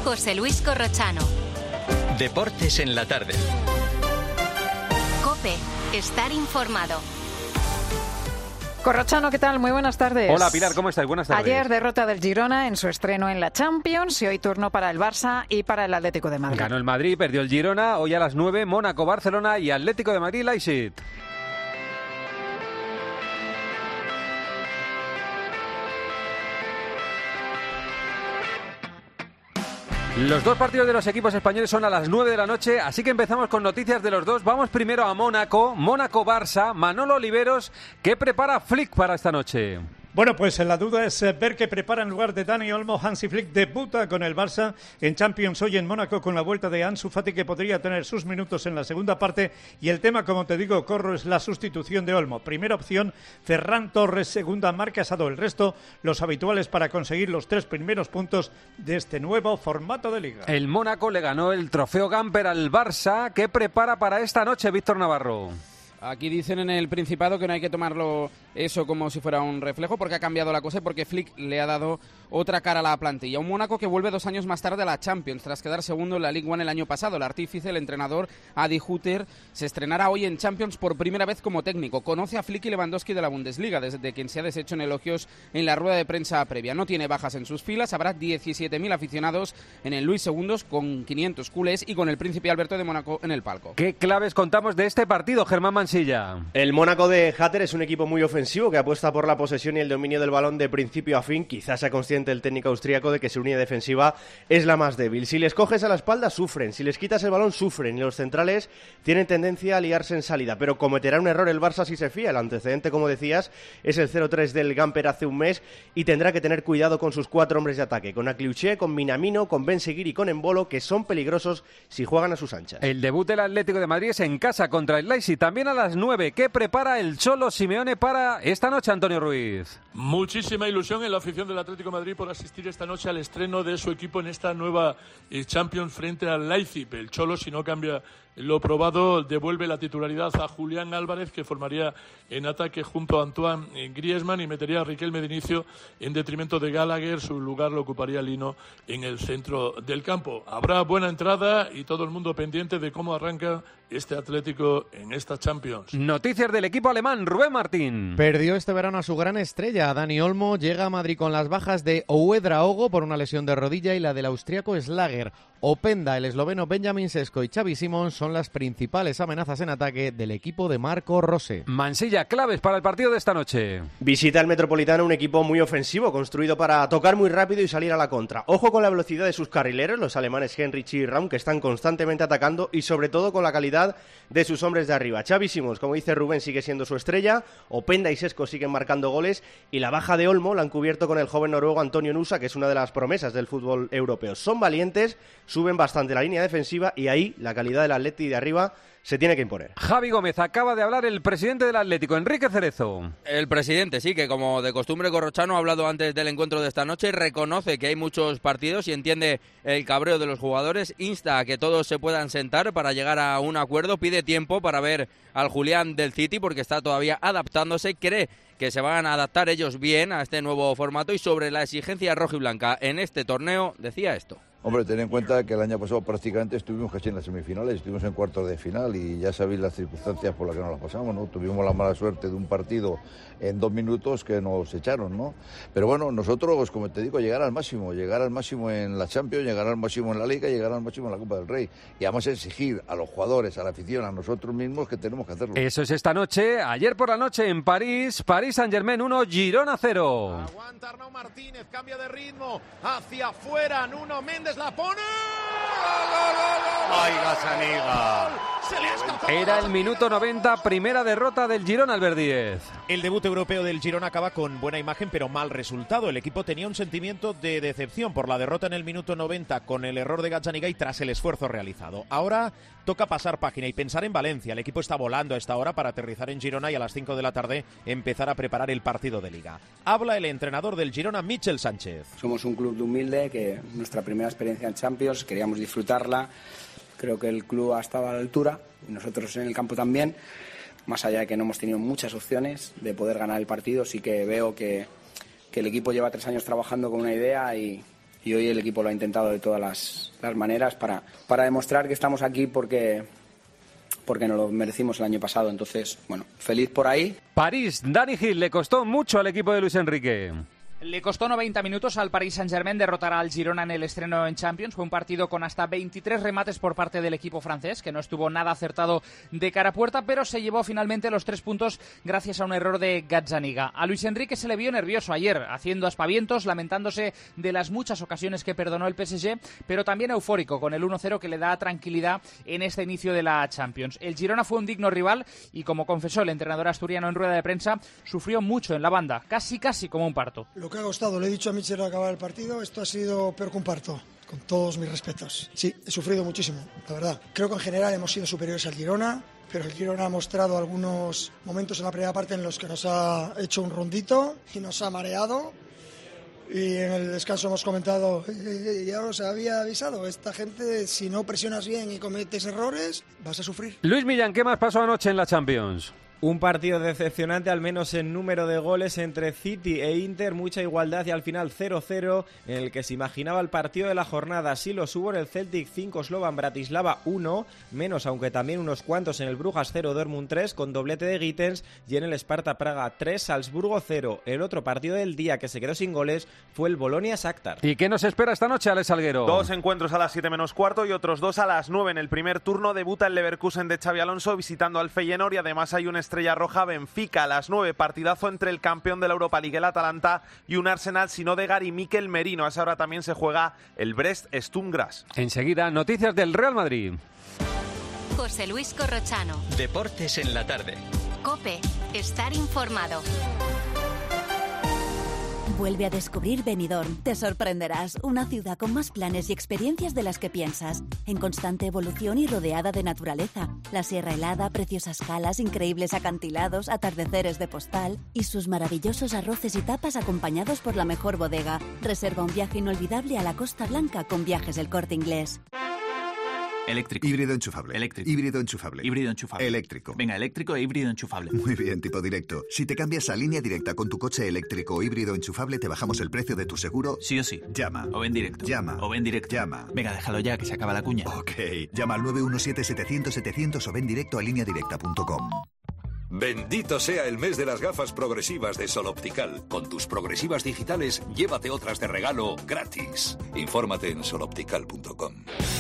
José Luis Corrochano. Deportes en la tarde. COPE. Estar informado. Corrochano, ¿qué tal? Muy buenas tardes. Hola Pilar, ¿cómo estás? Buenas tardes. Ayer derrota del Girona en su estreno en la Champions y hoy turno para el Barça y para el Atlético de Madrid. Ganó el Madrid, perdió el Girona, hoy a las 9, Mónaco, Barcelona y Atlético de Madrid, Leipzig. Los dos partidos de los equipos españoles son a las 9 de la noche, así que empezamos con noticias de los dos. Vamos primero a Mónaco, Mónaco-Barça, Manolo Oliveros, ¿qué prepara Flick para esta noche? Bueno, pues la duda es ver qué prepara en lugar de Dani Olmo. Hansi Flick debuta con el Barça en Champions hoy en Mónaco con la vuelta de Ansu Fati, que podría tener sus minutos en la segunda parte. Y el tema, como te digo, Corro, es la sustitución de Olmo. Primera opción, Ferran Torres. Segunda, Marc Casado. El resto, los habituales para conseguir los 3 primeros puntos de este nuevo formato de liga. El Mónaco le ganó el trofeo Gamper al Barça. ¿Qué prepara para esta noche, Víctor Navarro? Aquí dicen en el Principado que no hay que tomarlo eso como si fuera un reflejo, porque ha cambiado la cosa y porque Flick le ha dado otra cara a la plantilla. Un Mónaco que vuelve 2 años más tarde a la Champions, tras quedar segundo en la Ligue 1 el año pasado. El artífice, el entrenador Adi Hütter, se estrenará hoy en Champions por primera vez como técnico. Conoce a Flick y Lewandowski de la Bundesliga, desde quien se ha deshecho en elogios en la rueda de prensa previa. No tiene bajas en sus filas, habrá 17.000 aficionados en el Luis II con 500 culés y con el príncipe Alberto de Mónaco en el palco. ¿Qué claves contamos de este partido, Germán Mansilla? El Mónaco de Hütter es un equipo muy ofensivo que apuesta por la posesión y el dominio del balón de principio a fin. Quizás sea consciente el técnico austríaco de que su línea defensiva es la más débil. Si les coges a la espalda, sufren. Si les quitas el balón, sufren. Y los centrales tienen tendencia a liarse en salida. Pero cometerá un error el Barça si se fía. El antecedente, como decías, es el 0-3 del Gamper hace un mes y tendrá que tener cuidado con sus 4 hombres de ataque. Con Akliuché, con Minamino, con Ben-Seguir y con Embolo, que son peligrosos si juegan a sus anchas. El debut del Atlético de Madrid es en casa contra el Leipzig, también a las 9. ¿Qué prepara el Cholo Simeone para esta noche, Antonio Ruiz? Muchísima ilusión en la afición del Atlético de Madrid por asistir esta noche al estreno de su equipo en esta nueva Champions frente al Leipzig. El Cholo, si no cambia lo probado, devuelve la titularidad a Julián Álvarez, que formaría en ataque junto a Antoine Griezmann, y metería a Riquelme de inicio en detrimento de Gallagher. Su lugar lo ocuparía Lino en el centro del campo. Habrá buena entrada y todo el mundo pendiente de cómo arranca este Atlético en esta Champions. Noticias del equipo alemán, Rubén Martín. Perdió este verano a su gran estrella, Dani Olmo. Llega a Madrid con las bajas de Ouedraogo por una lesión de rodilla y la del austriaco Schlager. Openda, el esloveno Benjamin Sesko y Xavi Simons son las principales amenazas en ataque del equipo de Marco Rose. Mansilla, claves para el partido de esta noche. Visita el Metropolitano, un equipo muy ofensivo, construido para tocar muy rápido y salir a la contra. Ojo con la velocidad de sus carrileros, los alemanes Henrich y Raum, que están constantemente atacando, y sobre todo con la calidad de sus hombres de arriba. Xavi Simons, como dice Rubén, sigue siendo su estrella. Openda y Sesko siguen marcando goles, y la baja de Olmo la han cubierto con el joven noruego Antonio Nusa, que es una de las promesas del fútbol europeo. Son valientes, suben bastante la línea defensiva y ahí la calidad del Atleti de arriba se tiene que imponer. Javi Gómez, acaba de hablar el presidente del Atlético, Enrique Cerezo. El presidente, sí, que como de costumbre Corrochano ha hablado antes del encuentro de esta noche, reconoce que hay muchos partidos y entiende el cabreo de los jugadores, insta a que todos se puedan sentar para llegar a un acuerdo, pide tiempo para ver al Julián del City porque está todavía adaptándose, cree que se van a adaptar ellos bien a este nuevo formato, y sobre la exigencia rojiblanca en este torneo decía esto. Hombre, ten en cuenta que el año pasado prácticamente estuvimos casi en las semifinales, estuvimos en cuartos de final y ya sabéis las circunstancias por las que nos las pasamos, ¿no? Tuvimos la mala suerte de un partido en 2 minutos que nos echaron, ¿no? Pero bueno, nosotros, como te digo, llegar al máximo en la Champions, llegar al máximo en la Liga, llegar al máximo en la Copa del Rey. Y vamos a exigir a los jugadores, a la afición, a nosotros mismos que tenemos que hacerlo. Eso es esta noche. Ayer por la noche en París, Paris Saint-Germain 1, Girona 0. Aguanta Arnau Martínez, cambia de ritmo, hacia afuera, Nuno Méndez la pone. ¡Ay, Gazzaniga! Se le ha escapado. Era el minuto 90, primera derrota del Girona, Albert Díez. El debut europeo del Girona acaba con buena imagen pero mal resultado. El equipo tenía un sentimiento de decepción por la derrota en el minuto 90 con el error de Gazzaniga y tras el esfuerzo realizado. Ahora toca pasar página y pensar en Valencia. El equipo está volando a esta hora para aterrizar en Girona y a las 5 de la tarde empezar a preparar el partido de Liga. Habla el entrenador del Girona, Michel Sánchez. Somos un club humilde que nuestra primera experiencia en Champions, queríamos disfrutarla. Creo que el club ha estado a la altura y nosotros en el campo también. Más allá de que no hemos tenido muchas opciones de poder ganar el partido, sí que veo que el equipo lleva 3 años trabajando con una idea y y hoy el equipo lo ha intentado de todas las maneras para demostrar que estamos aquí porque nos lo merecimos el año pasado. Entonces, bueno, feliz por ahí. París, Dani Gil, le costó mucho al equipo de Luis Enrique. Le costó 90 minutos al Paris Saint-Germain derrotar al Girona en el estreno en Champions. Fue un partido con hasta 23 remates por parte del equipo francés, que no estuvo nada acertado de cara a puerta, pero se llevó finalmente los 3 puntos gracias a un error de Gazzaniga. A Luis Enrique se le vio nervioso ayer, haciendo aspavientos, lamentándose de las muchas ocasiones que perdonó el PSG, pero también eufórico con el 1-0 que le da tranquilidad en este inicio de la Champions. El Girona fue un digno rival y, como confesó el entrenador asturiano en rueda de prensa, sufrió mucho en la banda, casi como un parto. Lo que ha costado, le he dicho a Michel al acabar el partido, esto ha sido peor que un parto, con todos mis respetos. Sí, he sufrido muchísimo, la verdad. Creo que en general hemos sido superiores al Girona, pero el Girona ha mostrado algunos momentos en la primera parte en los que nos ha hecho un rondito y nos ha mareado. Y en el descanso hemos comentado, ya os había avisado, esta gente, si no presionas bien y cometes errores, vas a sufrir. Luis Millán, ¿qué más pasó anoche en la Champions? Un partido decepcionante, al menos en número de goles, entre City e Inter, mucha igualdad y al final 0-0, en el que se imaginaba el partido de la jornada. Sí los hubo en el Celtic 5, Slovan Bratislava 1, menos aunque también unos cuantos en el Brujas 0, Dortmund 3, con doblete de Gittens, y en el Sparta Praga 3, Salzburgo 0. El otro partido del día que se quedó sin goles fue el Bolonia-Shakhtar. ¿Y qué nos espera esta noche, Alex Salguero? 2 encuentros a las 7 menos cuarto y otros 2 a las 9. En el primer turno debuta el Leverkusen de Xabi Alonso visitando al Feyenoord, y además hay una estrella roja, Benfica, a las 9, partidazo entre el campeón de la Europa League, el Atalanta, y un Arsenal sin Odegaard y Mikel Merino. A esa hora también se juega el Brest-Sturm Graz. Enseguida, noticias del Real Madrid. José Luis Corrochano. Deportes en la tarde. COPE. Estar informado. Vuelve a descubrir Benidorm. Te sorprenderás. Una ciudad con más planes y experiencias de las que piensas. En constante evolución y rodeada de naturaleza. La sierra helada, preciosas calas, increíbles acantilados, atardeceres de postal y sus maravillosos arroces y tapas acompañados por la mejor bodega. Reserva un viaje inolvidable a la Costa Blanca con Viajes El Corte Inglés. Eléctrico. Híbrido enchufable. Eléctrico. Híbrido enchufable. Híbrido enchufable. Eléctrico. Venga, eléctrico e híbrido enchufable. Muy bien, tipo directo. Si te cambias a Línea Directa con tu coche eléctrico o híbrido enchufable, te bajamos el precio de tu seguro. Sí o sí. Llama. O ven directo. Llama. O ven directo. Llama. Venga, déjalo ya, que se acaba la cuña. Ok. Llama al 917-700-700 o ven directo a lineadirecta.com. Bendito sea el mes de las gafas progresivas de Sol Optical. Con tus progresivas digitales, llévate otras de regalo gratis. Infórmate en soloptical.com.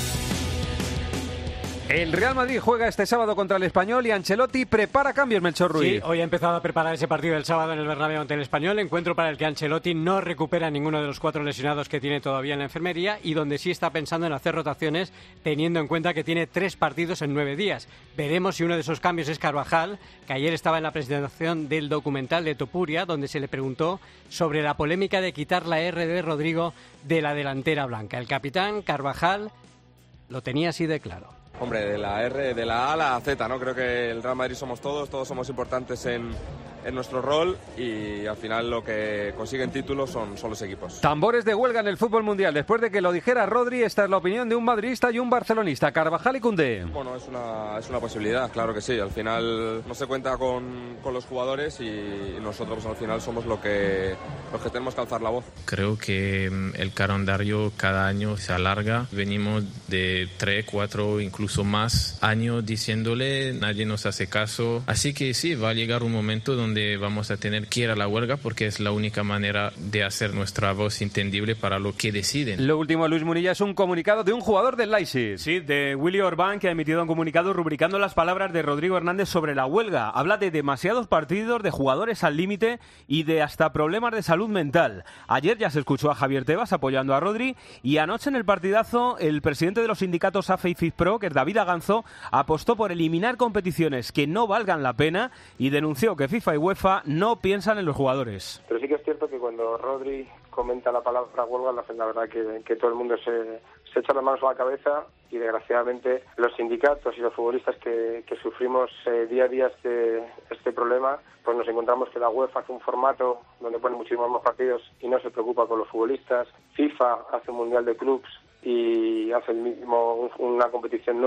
El Real Madrid juega este sábado contra el Español y Ancelotti prepara cambios, Melchor Ruiz. Sí, hoy ha empezado a preparar ese partido del sábado en el Bernabéu ante el Español, encuentro para el que Ancelotti no recupera ninguno de los 4 lesionados que tiene todavía en la enfermería y donde sí está pensando en hacer rotaciones, teniendo en cuenta que tiene 3 partidos en 9 días. Veremos si uno de esos cambios es Carvajal, que ayer estaba en la presentación del documental de Topuria, donde se le preguntó sobre la polémica de quitar la R de Rodrigo de la delantera blanca. El capitán Carvajal lo tenía así de claro. Hombre, de la R, de la A a la Z, ¿no? Creo que el Real Madrid somos todos somos importantes en nuestro rol y al final lo que consiguen títulos son los equipos. Tambores de huelga en el fútbol mundial. Después de que lo dijera Rodri, esta es la opinión de un madridista y un barcelonista, Carvajal y Koundé. Bueno, es una posibilidad, claro que sí. Al final no se cuenta con los jugadores y nosotros pues, al final somos los que tenemos que alzar la voz. Creo que el calendario cada año se alarga. Venimos de 3, 4, incluso más años diciéndole, nadie nos hace caso. Así que sí, va a llegar un momento donde vamos a tener que ir a la huelga porque es la única manera de hacer nuestra voz entendible para lo que deciden. Lo último, Luis Munilla, es un comunicado de un jugador del Leipzig. Sí, de Willy Orbán, que ha emitido un comunicado rubricando las palabras de Rodrigo Hernández sobre la huelga. Habla de demasiados partidos, de jugadores al límite y de hasta problemas de salud mental. Ayer ya se escuchó a Javier Tebas apoyando a Rodri y anoche en el partidazo el presidente de los sindicatos AFE y FIFPRO, que es David Aganzo, apostó por eliminar competiciones que no valgan la pena y denunció que FIFA y UEFA no piensan en los jugadores. Pero sí que es cierto que cuando Rodri comenta la palabra huelga, la verdad que todo el mundo se echa las manos a la cabeza y desgraciadamente los sindicatos y los futbolistas que sufrimos día a día este problema, pues nos encontramos que la UEFA hace un formato donde pone muchísimos más partidos y no se preocupa con los futbolistas. FIFA hace un mundial de clubs y hace una competición nueva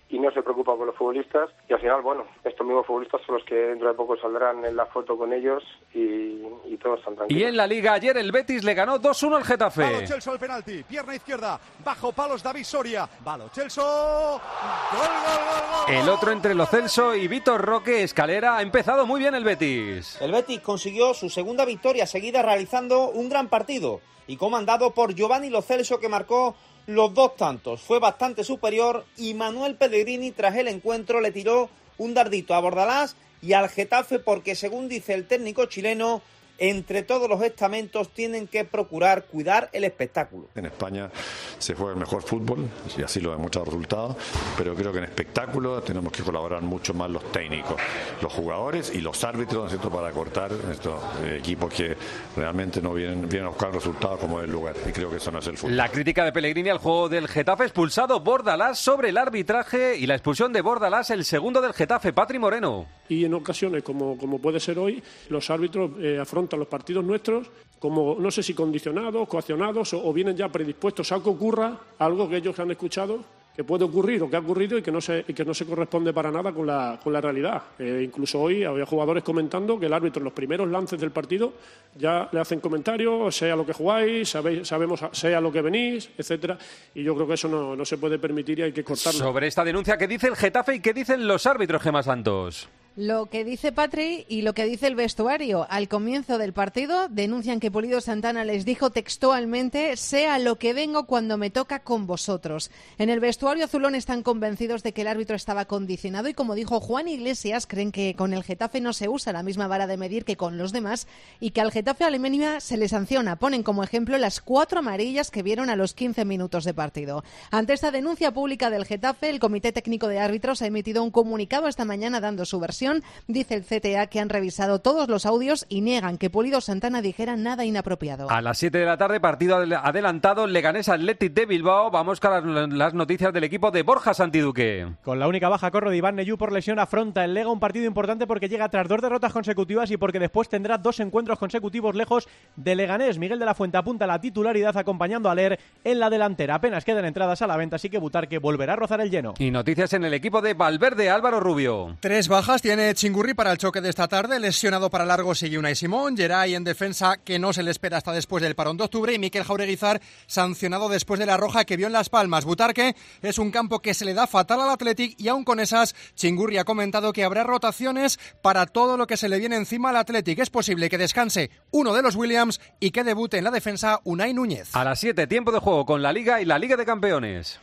y no se preocupa por los futbolistas, y al final, bueno, estos mismos futbolistas son los que dentro de poco saldrán en la foto con ellos y todos están tranquilos. Y en la Liga ayer el Betis le ganó 2-1 al Getafe. Va Lo Celso al penalti, pierna izquierda, bajo palos David Soria, va Lo Celso, gol, gol, gol, gol. El otro entre Lo Celso y Vítor Roque Escalera, ha empezado muy bien el Betis. El Betis consiguió su segunda victoria seguida realizando un gran partido y comandado por Giovanni Lo Celso, que marcó los 2 tantos. Fue bastante superior y Manuel Pellegrini tras el encuentro le tiró un dardito a Bordalás y al Getafe porque, según dice el técnico chileno, entre todos los estamentos tienen que procurar cuidar el espectáculo. En España se juega el mejor fútbol y así lo demuestran los resultados, pero creo que en espectáculo tenemos que colaborar mucho más los técnicos, los jugadores y los árbitros, ¿no es cierto?, para cortar estos equipos que realmente no vienen a buscar resultados como es el lugar, y creo que eso no es el fútbol. La crítica de Pellegrini al juego del Getafe, expulsado Bordalás sobre el arbitraje, y la expulsión de Bordalás, el segundo del Getafe, Patri Moreno. Y en ocasiones, como puede ser hoy, los árbitros afrontan los partidos nuestros como, no sé si condicionados, coaccionados o vienen ya predispuestos a que ocurra algo que ellos han escuchado que puede ocurrir o que ha ocurrido y que no se corresponde para nada con la realidad. Incluso hoy había jugadores comentando que el árbitro en los primeros lances del partido ya le hacen comentarios, sea lo que jugáis, sabemos sea lo que venís, etcétera, y yo creo que eso no se puede permitir y hay que cortarlo. Sobre esta denuncia, ¿qué dice el Getafe y qué dicen los árbitros, Gemma Santos? Lo que dice Patri y lo que dice el vestuario. Al comienzo del partido denuncian que Pulido Santana les dijo textualmente: sea lo que vengo cuando me toca con vosotros. En el vestuario azulón están convencidos de que el árbitro estaba condicionado y, como dijo Juan Iglesias, creen que con el Getafe no se usa la misma vara de medir que con los demás y que al Getafe a la mínima se le sanciona. Ponen como ejemplo las 4 amarillas que vieron a los 15 minutos de partido. Ante esta denuncia pública del Getafe, el Comité Técnico de Árbitros ha emitido un comunicado esta mañana dando su versión. Dice el CTA que han revisado todos los audios y niegan que Pulido Santana dijera nada inapropiado. A las 7 de la tarde, partido adelantado, Leganés Athletic de Bilbao. Vamos con las noticias del equipo de Borja Santiduque. Con la única baja corro de Iván Neyú por lesión, afronta el Lega un partido importante porque llega tras 2 derrotas consecutivas y porque después tendrá 2 encuentros consecutivos lejos de Leganés. Miguel de la Fuente apunta la titularidad acompañando a Ler en la delantera. Apenas quedan entradas a la venta, así que Butarque volverá a rozar el lleno. Y noticias en el equipo de Valverde, Álvaro Rubio. 3 bajas tiene Chingurri para el choque de esta tarde. Lesionado para largo sigue Unai Simón. Geray en defensa, que no se le espera hasta después del parón de octubre. Y Mikel Jaureguizar sancionado después de la roja que vio en Las Palmas. Butarque es un campo que se le da fatal al Athletic y aún con esas, Chingurri ha comentado que habrá rotaciones para todo lo que se le viene encima al Athletic. Es posible que descanse uno de los Williams y que debute en la defensa Unai Núñez. A las 7, tiempo de juego con la Liga y la Liga de Campeones.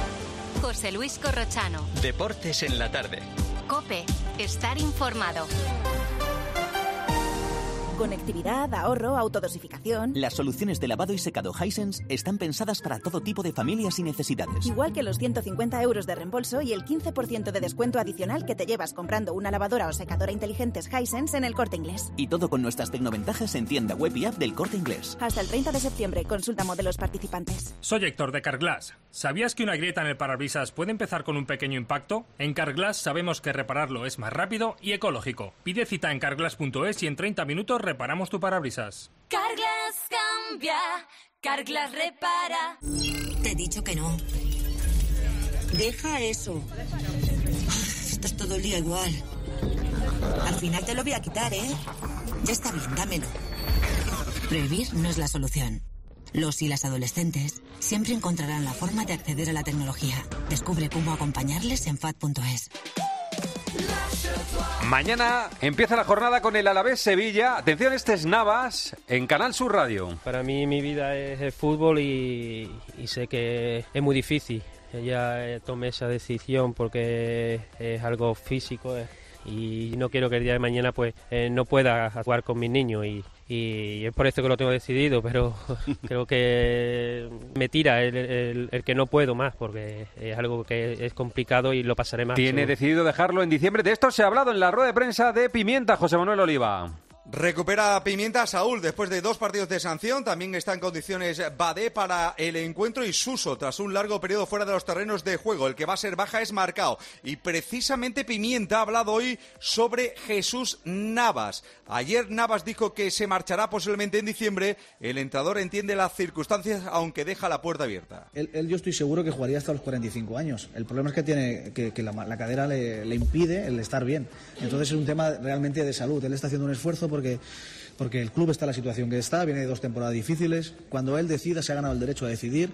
José Luis Corrochano. Deportes en la tarde. COPE. Estar informado. Conectividad, ahorro, autodosificación. Las soluciones de lavado y secado Hisense están pensadas para todo tipo de familias y necesidades. Igual que los 150 euros de reembolso y el 15% de descuento adicional que te llevas comprando una lavadora o secadora inteligentes Hisense en el Corte Inglés. Y todo con nuestras tecnoventajas en tienda web y app del Corte Inglés. Hasta el 30 de septiembre. Consulta modelos participantes. Soy Héctor de Carglass. ¿Sabías que una grieta en el parabrisas puede empezar con un pequeño impacto? En Carglass sabemos que repararlo es más rápido y ecológico. Pide cita en carglass.es y en 30 minutos reparamos tu parabrisas. Carglass cambia, Carglass repara. Te he dicho que no. Deja eso. Estás todo el día igual. Al final te lo voy a quitar, ¿eh? Ya está bien, dámelo. Prohibir no es la solución. Los y las adolescentes siempre encontrarán la forma de acceder a la tecnología. Descubre cómo acompañarles en FAD.es. Mañana empieza la jornada con el Alavés Sevilla. Atención, este es Navas en Canal Sur Radio. Para mí mi vida es el fútbol y sé que es muy difícil. Ya tomé esa decisión porque es algo físico y no quiero que el día de mañana pues no pueda jugar con mis niños y es por eso que lo tengo decidido, pero creo que me tira el que no puedo más porque es algo que es complicado y lo pasaré más. Tiene decidido dejarlo en diciembre. De esto se ha hablado en la rueda de prensa de Pimienta, José Manuel Oliva. Recupera Pimienta Saúl después de 2 partidos de sanción. También está en condiciones Badé para el encuentro y Suso tras un largo periodo fuera de los terrenos de juego. El que va a ser baja es Marcao. Y precisamente Pimienta ha hablado hoy sobre Jesús Navas. Ayer Navas dijo que se marchará posiblemente en diciembre. El entrenador entiende las circunstancias, aunque deja la puerta abierta. Él yo estoy seguro que jugaría hasta los 45 años. El problema es que tiene que la cadera le impide el estar bien. Entonces es un tema realmente de salud. Él está haciendo un esfuerzo porque el club está en la situación que está, viene de 2 temporadas difíciles. Cuando él decida, se ha ganado el derecho a decidir,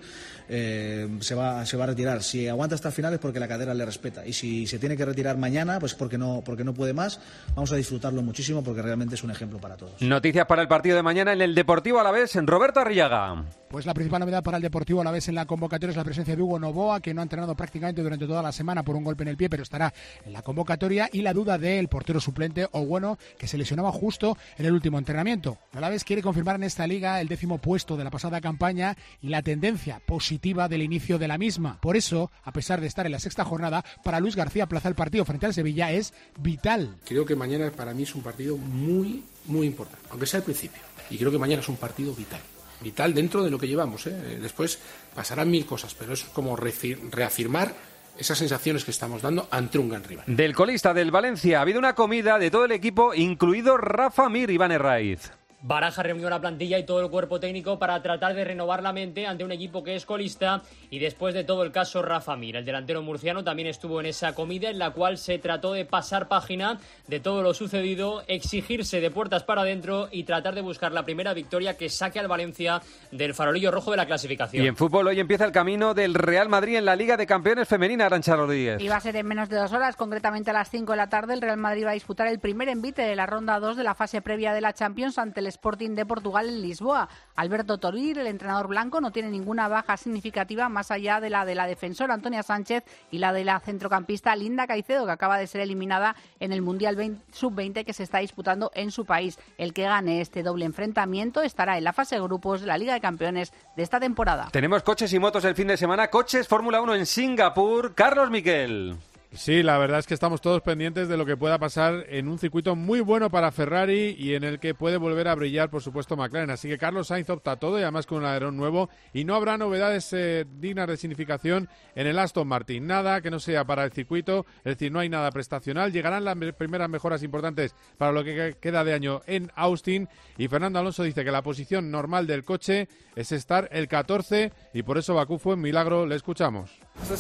se va a retirar. Si aguanta hasta el final es porque la cadera le respeta. Y si se tiene que retirar mañana, pues porque no puede más. Vamos a disfrutarlo muchísimo porque realmente es un ejemplo para todos. Noticias para el partido de mañana en el Deportivo Alavés, en Roberto Arriaga. Pues la principal novedad para el Deportivo Alavés en la convocatoria es la presencia de Hugo Novoa, que no ha entrenado prácticamente durante toda la semana por un golpe en el pie, pero estará en la convocatoria, y la duda del portero suplente Ogueno, que se lesionaba justo en el último entrenamiento. Alavés quiere confirmar en esta liga el 10º puesto de la pasada campaña y la tendencia positiva del inicio de la misma. Por eso, a pesar de estar en la 6ª jornada, para Luis García aplazar el partido frente al Sevilla es vital. Creo que mañana para mí es un partido muy, muy importante, aunque sea al principio. Y creo que mañana es un partido vital. Vital dentro de lo que llevamos, ¿eh? Después pasarán 1000 cosas, pero es como reafirmar esas sensaciones que estamos dando ante un gran rival. Del colista del Valencia ha habido una comida de todo el equipo, incluido Rafa Mir, Iván Herraiz. Baraja reunió la plantilla y todo el cuerpo técnico para tratar de renovar la mente ante un equipo que es colista, y después de todo el caso Rafa Mir, el delantero murciano, también estuvo en esa comida en la cual se trató de pasar página de todo lo sucedido, exigirse de puertas para adentro y tratar de buscar la primera victoria que saque al Valencia del farolillo rojo de la clasificación. Y en fútbol hoy empieza el camino del Real Madrid en la Liga de Campeones femenina, Arantxa Rodríguez. Y va a ser en menos de 2 horas, concretamente a las 5 de la tarde. El Real Madrid va a disputar el primer envite de la ronda 2 de la fase previa de la Champions ante el Sporting de Portugal en Lisboa. Alberto Toril, el entrenador blanco, no tiene ninguna baja significativa más allá de la defensora Antonia Sánchez y la de la centrocampista Linda Caicedo, que acaba de ser eliminada en el Mundial Sub-20 que se está disputando en su país. El que gane este doble enfrentamiento estará en la fase de grupos de la Liga de Campeones de esta temporada. Tenemos coches y motos el fin de semana, coches Fórmula 1 en Singapur. Carlos Miquel. Sí, la verdad es que estamos todos pendientes de lo que pueda pasar en un circuito muy bueno para Ferrari y en el que puede volver a brillar, por supuesto, McLaren. Así que Carlos Sainz opta todo y además con un alerón nuevo, y no habrá novedades dignas de significación en el Aston Martin. Nada que no sea para el circuito, es decir, no hay nada prestacional. Llegarán las primeras mejoras importantes para lo que queda de año en Austin, y Fernando Alonso dice que la posición normal del coche es estar el 14 y por eso Bakú fue un milagro. Le escuchamos.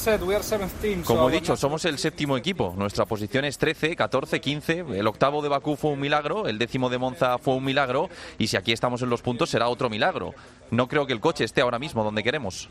Como he dicho, somos el 7º equipo. Nuestra posición es 13, 14, 15. El 8º de Bakú fue un milagro, el 10º de Monza fue un milagro, y si aquí estamos en los puntos será otro milagro. No creo que el coche esté ahora mismo donde queremos.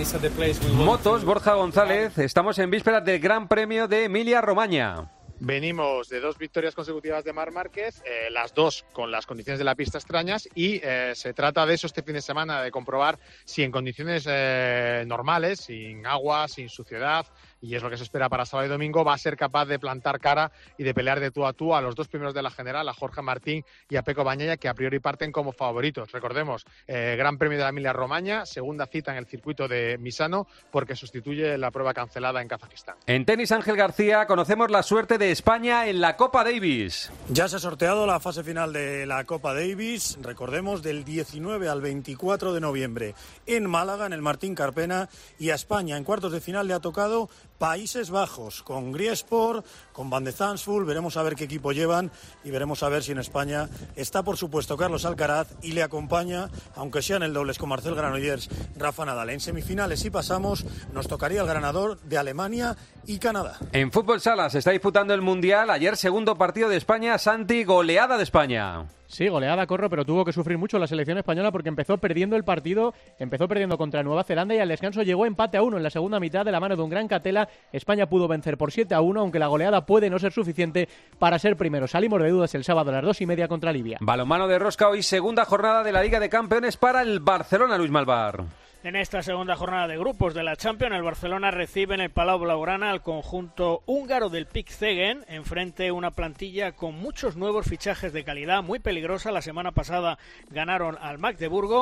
Motos, Borja González, estamos en vísperas del Gran Premio de Emilia-Romagna. Venimos de 2 victorias consecutivas de Marc Márquez, las 2 con las condiciones de la pista extrañas, y se trata de eso este fin de semana, de comprobar si en condiciones normales, sin agua, sin suciedad, y es lo que se espera para sábado y domingo, va a ser capaz de plantar cara y de pelear de tú a tú a los 2 primeros de la general, a Jorge Martín y a Pecco Bagnaia, que a priori parten como favoritos. Recordemos, Gran Premio de la Emilia-Romagna, segunda cita en el circuito de Misano, porque sustituye la prueba cancelada en Kazajistán. En tenis, Ángel García, conocemos la suerte de España en la Copa Davis. Ya se ha sorteado la fase final de la Copa Davis, recordemos, del 19 al 24 de noviembre en Málaga, en el Martín Carpena, y a España en cuartos de final le ha tocado Países Bajos, con Griesport, con Van de Zandvoort. Veremos a ver qué equipo llevan y veremos a ver si en España está, por supuesto, Carlos Alcaraz, y le acompaña, aunque sea en el dobles con Marcel Granollers, Rafa Nadal. En semifinales, si pasamos, nos tocaría el ganador de Alemania y Canadá. En fútbol sala se está disputando el Mundial. Ayer, segundo partido de España. Santi, goleada de España. Sí, goleada, Corro, pero tuvo que sufrir mucho la selección española porque empezó perdiendo el partido, empezó perdiendo contra Nueva Zelanda y al descanso llegó empate a 1 en la segunda mitad de la mano de un gran Catela. España pudo vencer por 7-1, aunque la goleada puede no ser suficiente para ser primero. Salimos de dudas el sábado a las 2:30 contra Libia. Balonmano de rosca, hoy segunda jornada de la Liga de Campeones para el Barcelona, Luis Malvar. En esta segunda jornada de grupos de la Champions, el Barcelona recibe en el Palau Blaugrana al conjunto húngaro del PIK Szeged, enfrente una plantilla con muchos nuevos fichajes de calidad, muy peligrosa. La semana pasada ganaron al Magdeburgo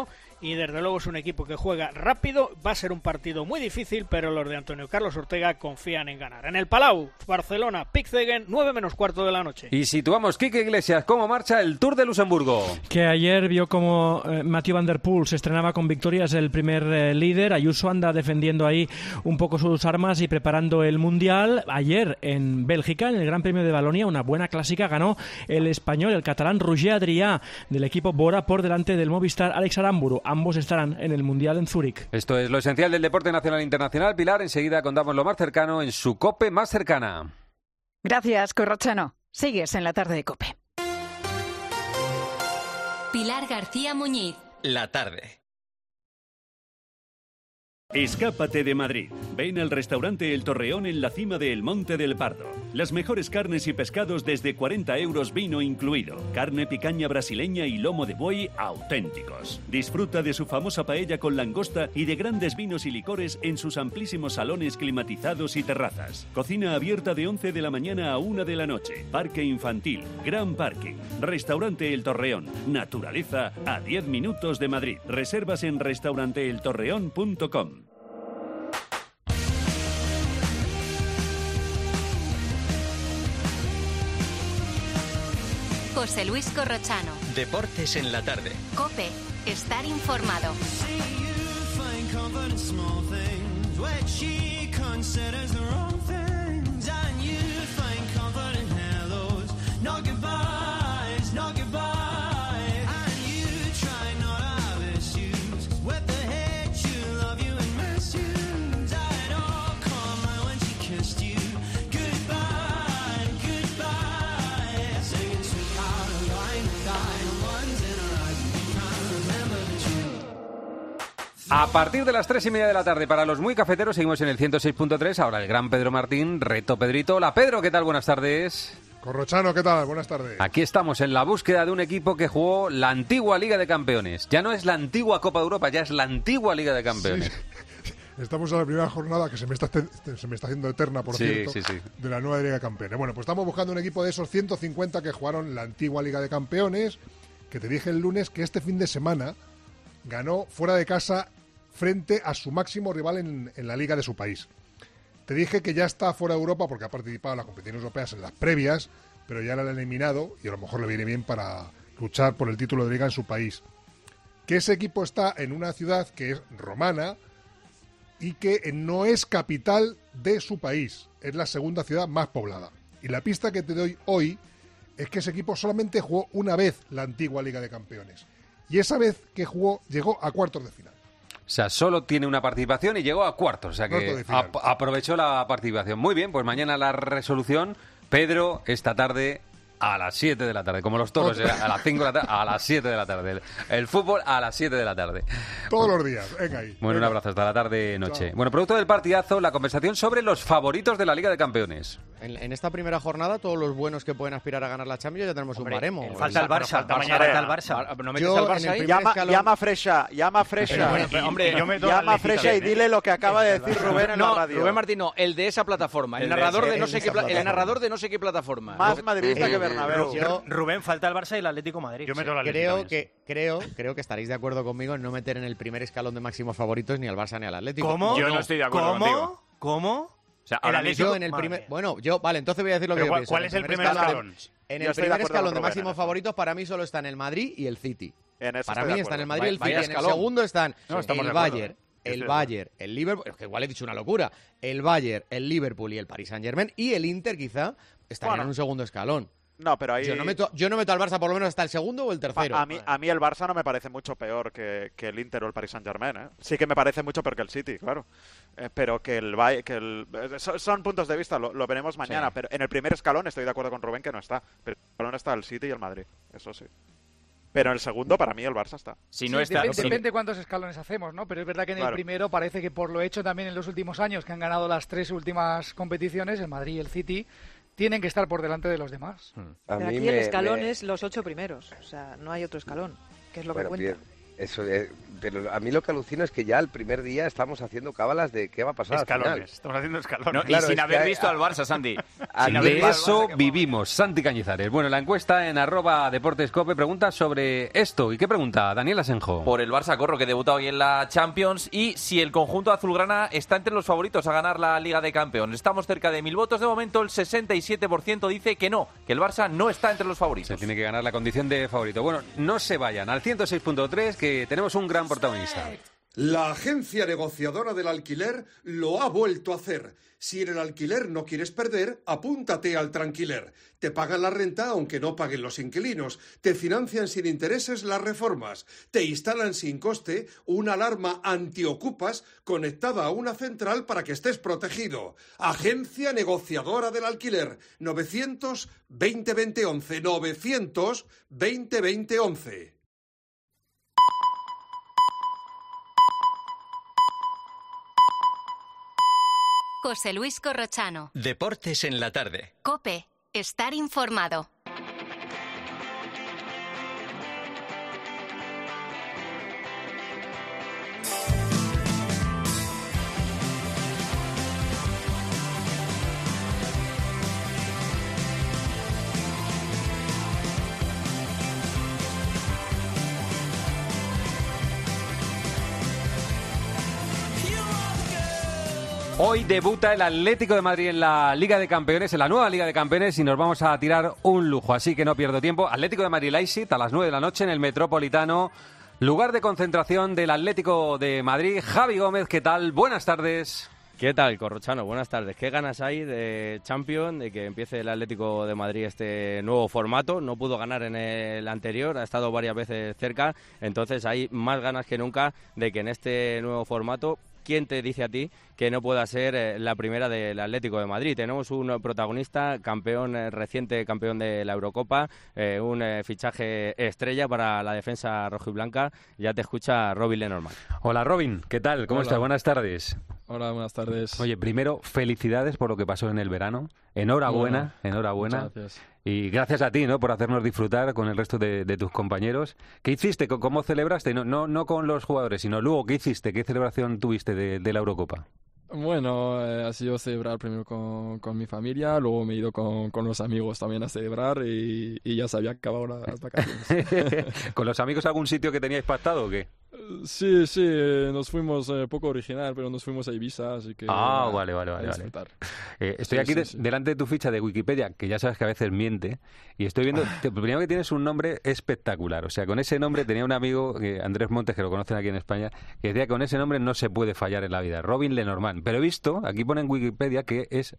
y desde luego es un equipo que juega rápido. Va a ser un partido muy difícil, pero los de Antonio Carlos Ortega confían en ganar. En el Palau, Barcelona, Pickzegen, 9:15 de la noche. Y situamos, Quique Iglesias, cómo marcha el Tour de Luxemburgo. Que ayer vio como Mathieu Van Der Poel se estrenaba con victorias, el primer líder. Ayuso anda defendiendo ahí un poco sus armas y preparando el Mundial. Ayer en Bélgica, en el Gran Premio de Valonia, una buena clásica, ganó el español, el catalán Roger Adrià del equipo Bora por delante del Movistar Alex Aramburu. Ambos estarán en el Mundial en Zúrich. Esto es lo esencial del deporte nacional e internacional. Pilar, enseguida contamos lo más cercano en su COPE más cercana. Gracias, Corrochano. Sigues en la tarde de COPE. Pilar García Muñiz. La tarde. Escápate de Madrid. Ven al restaurante El Torreón en la cima del Monte del Pardo. Las mejores carnes y pescados desde 40 euros, vino incluido. Carne picaña brasileña y lomo de buey auténticos. Disfruta de su famosa paella con langosta y de grandes vinos y licores en sus amplísimos salones climatizados y terrazas. Cocina abierta de 11 de la mañana a 1 de la noche. Parque infantil, gran parking. Restaurante El Torreón. Naturaleza a 10 minutos de Madrid. Reservas en restauranteeltorreón.com. José Luis Corrochano. Deportes en la tarde. COPE. Estar informado. A partir de las 3:30 de la tarde, para los muy cafeteros, seguimos en el 106.3. Ahora el gran Pedro Martín, reto Pedrito. Hola Pedro, ¿qué tal? Buenas tardes. Corrochano, ¿qué tal? Buenas tardes. Aquí estamos en la búsqueda de un equipo que jugó la antigua Liga de Campeones. Ya no es la antigua Copa de Europa, ya es la antigua Liga de Campeones. Sí. Estamos en la primera jornada que se me está haciendo eterna, por cierto, de la nueva Liga de Campeones. Bueno, pues estamos buscando un equipo de esos 150 que jugaron la antigua Liga de Campeones, que te dije el lunes que este fin de semana ganó fuera de casa frente a su máximo rival en la liga de su país. Te dije que ya está fuera de Europa porque ha participado en las competiciones europeas en las previas, pero ya la han eliminado y a lo mejor le viene bien para luchar por el título de liga en su país. Que ese equipo está en una ciudad que es romana y que no es capital de su país. Es la segunda ciudad más poblada. Y la pista que te doy hoy es que ese equipo solamente jugó una vez la antigua Liga de Campeones. Y esa vez que jugó llegó a cuartos de final. O sea, solo tiene una participación y llegó a cuartos. O sea que aprovechó la participación. Muy bien, pues mañana la resolución. Pedro, esta tarde a las 7 de la tarde. Como los toros, a las 5 de la tarde, a las 7 de la tarde. El fútbol a las 7 de la tarde. Todos los días, venga ahí. Bueno, un abrazo, hasta la tarde-noche. Bueno, producto del partidazo, la conversación sobre los favoritos de la Liga de Campeones. En esta primera jornada, todos los buenos que pueden aspirar a ganar la Champions ya tenemos un baremo. Falta el Barça. Falta el Barça. ¿No metes al Barça ahí? Llama a Freixa. Llama a Freixa y dile lo que acaba de decir Rubén en la radio. Rubén Martín, no, el de esa plataforma. El narrador de no sé qué plataforma. Más madridista que Bernabéu. Rubén, falta el Barça y el Atlético de Madrid. Yo meto creo que estaréis de acuerdo conmigo en no meter en el primer escalón de máximos favoritos ni al Barça ni al Atlético. ¿Cómo? Yo no estoy de acuerdo contigo. ¿Cómo? O sea, ahora yo en el primer... Bueno, vale, entonces voy a decir lo que yo pienso. ¿Cuál es el primer escalón? En el primer escalón de máximos favoritos para mí solo están el Madrid y el City. Para mí están el Madrid y el City. En el segundo están el Bayern, el Liverpool, es que igual he dicho una locura, el Bayern, el Liverpool y el Paris Saint-Germain, y el Inter quizá estarían en un segundo escalón. No, pero ahí... Yo no meto al Barça por lo menos hasta el segundo o el tercero. A mí el Barça no me parece mucho peor que el Inter o el Paris Saint-Germain, ¿eh? Sí que me parece mucho peor que el City, claro. Pero son puntos de vista, lo veremos mañana. Sí. Pero en el primer escalón estoy de acuerdo con Rubén que no está. Pero en el escalón está el City y el Madrid, eso sí. Pero en el segundo, para mí, el Barça está. Si no está, depende cuántos escalones hacemos, ¿no? Pero es verdad que en el primero parece que por lo hecho también en los últimos años, que han ganado las 3 últimas competiciones, el Madrid y el City, tienen que estar por delante de los demás. Pero aquí el escalón es los 8 primeros, o sea, no hay otro escalón, que es lo que cuenta. Eso, pero a mí lo que alucino es que ya el primer día estamos haciendo cábalas de qué va a pasar escalones, al final. estamos haciendo escalones. No, claro, y sin haber visto al Barça, Santi. De eso vivimos, Santi Cañizares. Bueno, la encuesta en @deportescope pregunta sobre esto. ¿Y qué pregunta? Daniel Asenjo. Por el Barça Corro, que debuta hoy en la Champions, y si el conjunto azulgrana está entre los favoritos a ganar la Liga de Campeones. Estamos cerca de 1000 votos. De momento, el 67% dice que no, que el Barça no está entre los favoritos. Se tiene que ganar la condición de favorito. Bueno, no se vayan al 106.3, que tenemos un gran protagonista. La agencia negociadora del alquiler lo ha vuelto a hacer. Si en el alquiler no quieres perder, apúntate al Tranquiler. Te pagan la renta aunque no paguen los inquilinos. Te financian sin intereses las reformas. Te instalan sin coste una alarma antiocupas conectada a una central para que estés protegido. Agencia negociadora del alquiler. 900 20 20 11. 900 20 20 11. José Luis Corrochano. Deportes en la tarde. COPE. Estar informado. Hoy debuta el Atlético de Madrid en la Liga de Campeones, en la nueva Liga de Campeones, y nos vamos a tirar un lujo, así que no pierdo tiempo. Atlético de Madrid Leipzig a las 9 de la noche en el Metropolitano, lugar de concentración del Atlético de Madrid. Javi Gómez, ¿qué tal? Buenas tardes. ¿Qué tal, Corrochano? Buenas tardes. ¿Qué ganas hay de Champions, de que empiece el Atlético de Madrid este nuevo formato? No pudo ganar en el anterior, ha estado varias veces cerca, entonces hay más ganas que nunca de que en este nuevo formato... ¿Quién te dice a ti que no pueda ser la primera del Atlético de Madrid? Tenemos un protagonista, campeón reciente, campeón de la Eurocopa, un fichaje estrella para la defensa rojiblanca. Ya te escucha Robin Lenormand. Hola Robin, ¿qué tal? ¿Cómo estás? Buenas tardes. Hola, buenas tardes. Oye, primero, felicidades por lo que pasó en el verano. Enhorabuena, enhorabuena. Muchas gracias. Y gracias a ti, ¿no?, por hacernos disfrutar con el resto de tus compañeros. ¿Qué hiciste? ¿Cómo celebraste? No con los jugadores, sino luego, ¿qué hiciste? ¿Qué celebración tuviste de la Eurocopa? Bueno, ha sido celebrar primero con mi familia, luego me he ido con los amigos también a celebrar y ya se había acabado las vacaciones. ¿Con los amigos algún sitio que teníais pactado o qué? Sí, nos fuimos, poco original, pero nos fuimos a Ibiza, así que... Ah, vale. Estoy aquí delante de tu ficha de Wikipedia, que ya sabes que a veces miente, y estoy viendo, primero que tienes un nombre espectacular. O sea, con ese nombre tenía un amigo, Andrés Montes, que lo conocen aquí en España, que decía que con ese nombre no se puede fallar en la vida. Robin Lenormand. Pero he visto, aquí pone en Wikipedia que es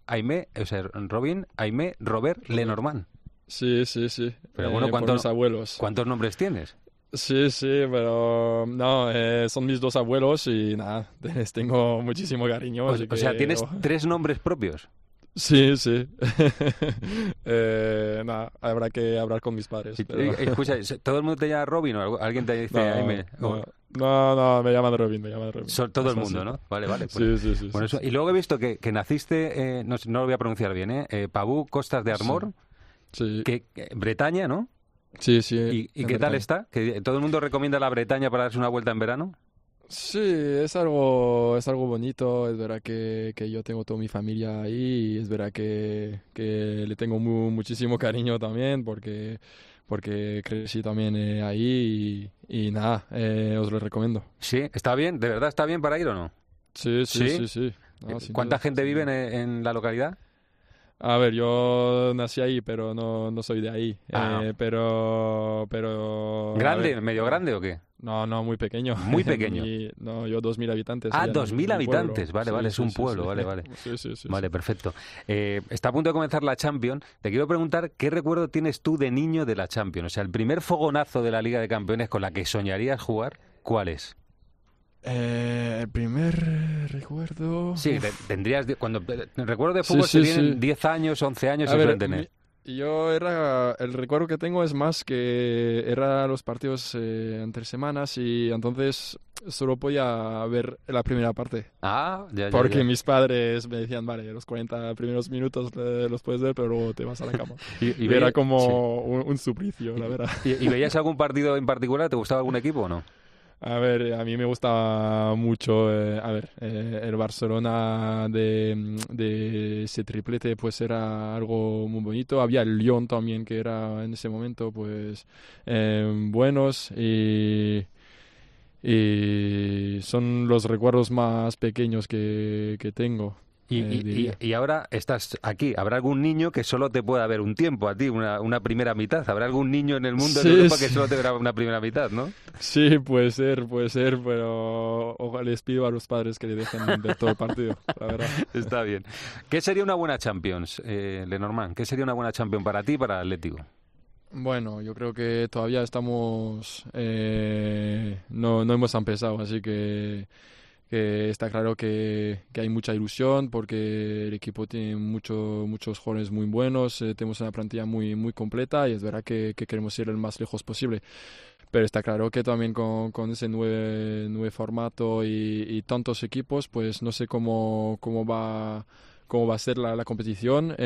Robin Aimé Robert Lenormand. Sí. Pero bueno, ¿cuántos nombres tienes? Sí, pero no, son mis dos abuelos y nada, les tengo muchísimo cariño. O sea, ¿tienes 3 nombres propios? Sí. Nada, habrá que hablar con mis padres. Pero... Escucha, ¿todo el mundo te llama Robin o alguien te dice Aime? No, me llaman Robin. Todo el mundo, ¿no? Vale. Sí. Bueno, y luego he visto que naciste, no lo voy a pronunciar bien, Pavú Costas de Armor, sí. Bretaña, ¿no? Sí. ¿Y qué tal está? ¿Que todo el mundo recomienda la Bretaña para darse una vuelta en verano? Sí, es algo bonito. Es verdad que yo tengo toda mi familia ahí y es verdad que le tengo muchísimo cariño también porque crecí también ahí y nada, os lo recomiendo. Sí, ¿está bien? ¿De verdad está bien para ir o no? Sí. No, ¿Cuánta gente vive en la localidad? A ver, yo nací ahí, pero no soy de ahí. Pero ¿Grande? ¿Medio grande o qué? No, muy pequeño. Muy pequeño. Yo 2.000 habitantes. 2.000 habitantes. Vale, es un pueblo, vale. Sí. Vale, perfecto. Está a punto de comenzar la Champions. Te quiero preguntar, ¿qué recuerdo tienes tú de niño de la Champions? O sea, el primer fogonazo de la Liga de Campeones con la que soñarías jugar, ¿cuál es? El primer recuerdo... Sí, tendrías... recuerdo de fútbol se tienen 10 años, 11 años, se suelen tener. El recuerdo que tengo es más que eran los partidos entre semanas y entonces solo podía ver la primera parte. Porque mis padres me decían, vale, los 40 primeros minutos los puedes ver, pero luego te vas a la cama. y era como un suplicio, la verdad. ¿Y veías algún partido en particular? ¿Te gustaba algún equipo o no? A ver, a mí me gusta mucho, el Barcelona de ese triplete, pues era algo muy bonito. Había el Lyon también, que era en ese momento, pues, buenos y son los recuerdos más pequeños que tengo. Y ahora estás aquí. ¿Habrá algún niño que solo te pueda ver un tiempo a ti, una primera mitad? ¿Habrá algún niño en el mundo de Europa que solo te verá una primera mitad, no? Sí, puede ser, pero ojalá les pido a los padres que le dejen ver todo el partido, la verdad. Está bien. ¿Qué sería una buena Champions, Lenormand? ¿Qué sería una buena Champions para ti y para el Atlético? Bueno, yo creo que todavía estamos... no hemos empezado, así que está claro que hay mucha ilusión porque el equipo tiene muchos jugadores muy buenos, tenemos una plantilla muy, muy completa y es verdad que queremos ir el más lejos posible. Pero está claro que también con ese nuevo formato y tantos equipos, pues no sé cómo va a ser la competición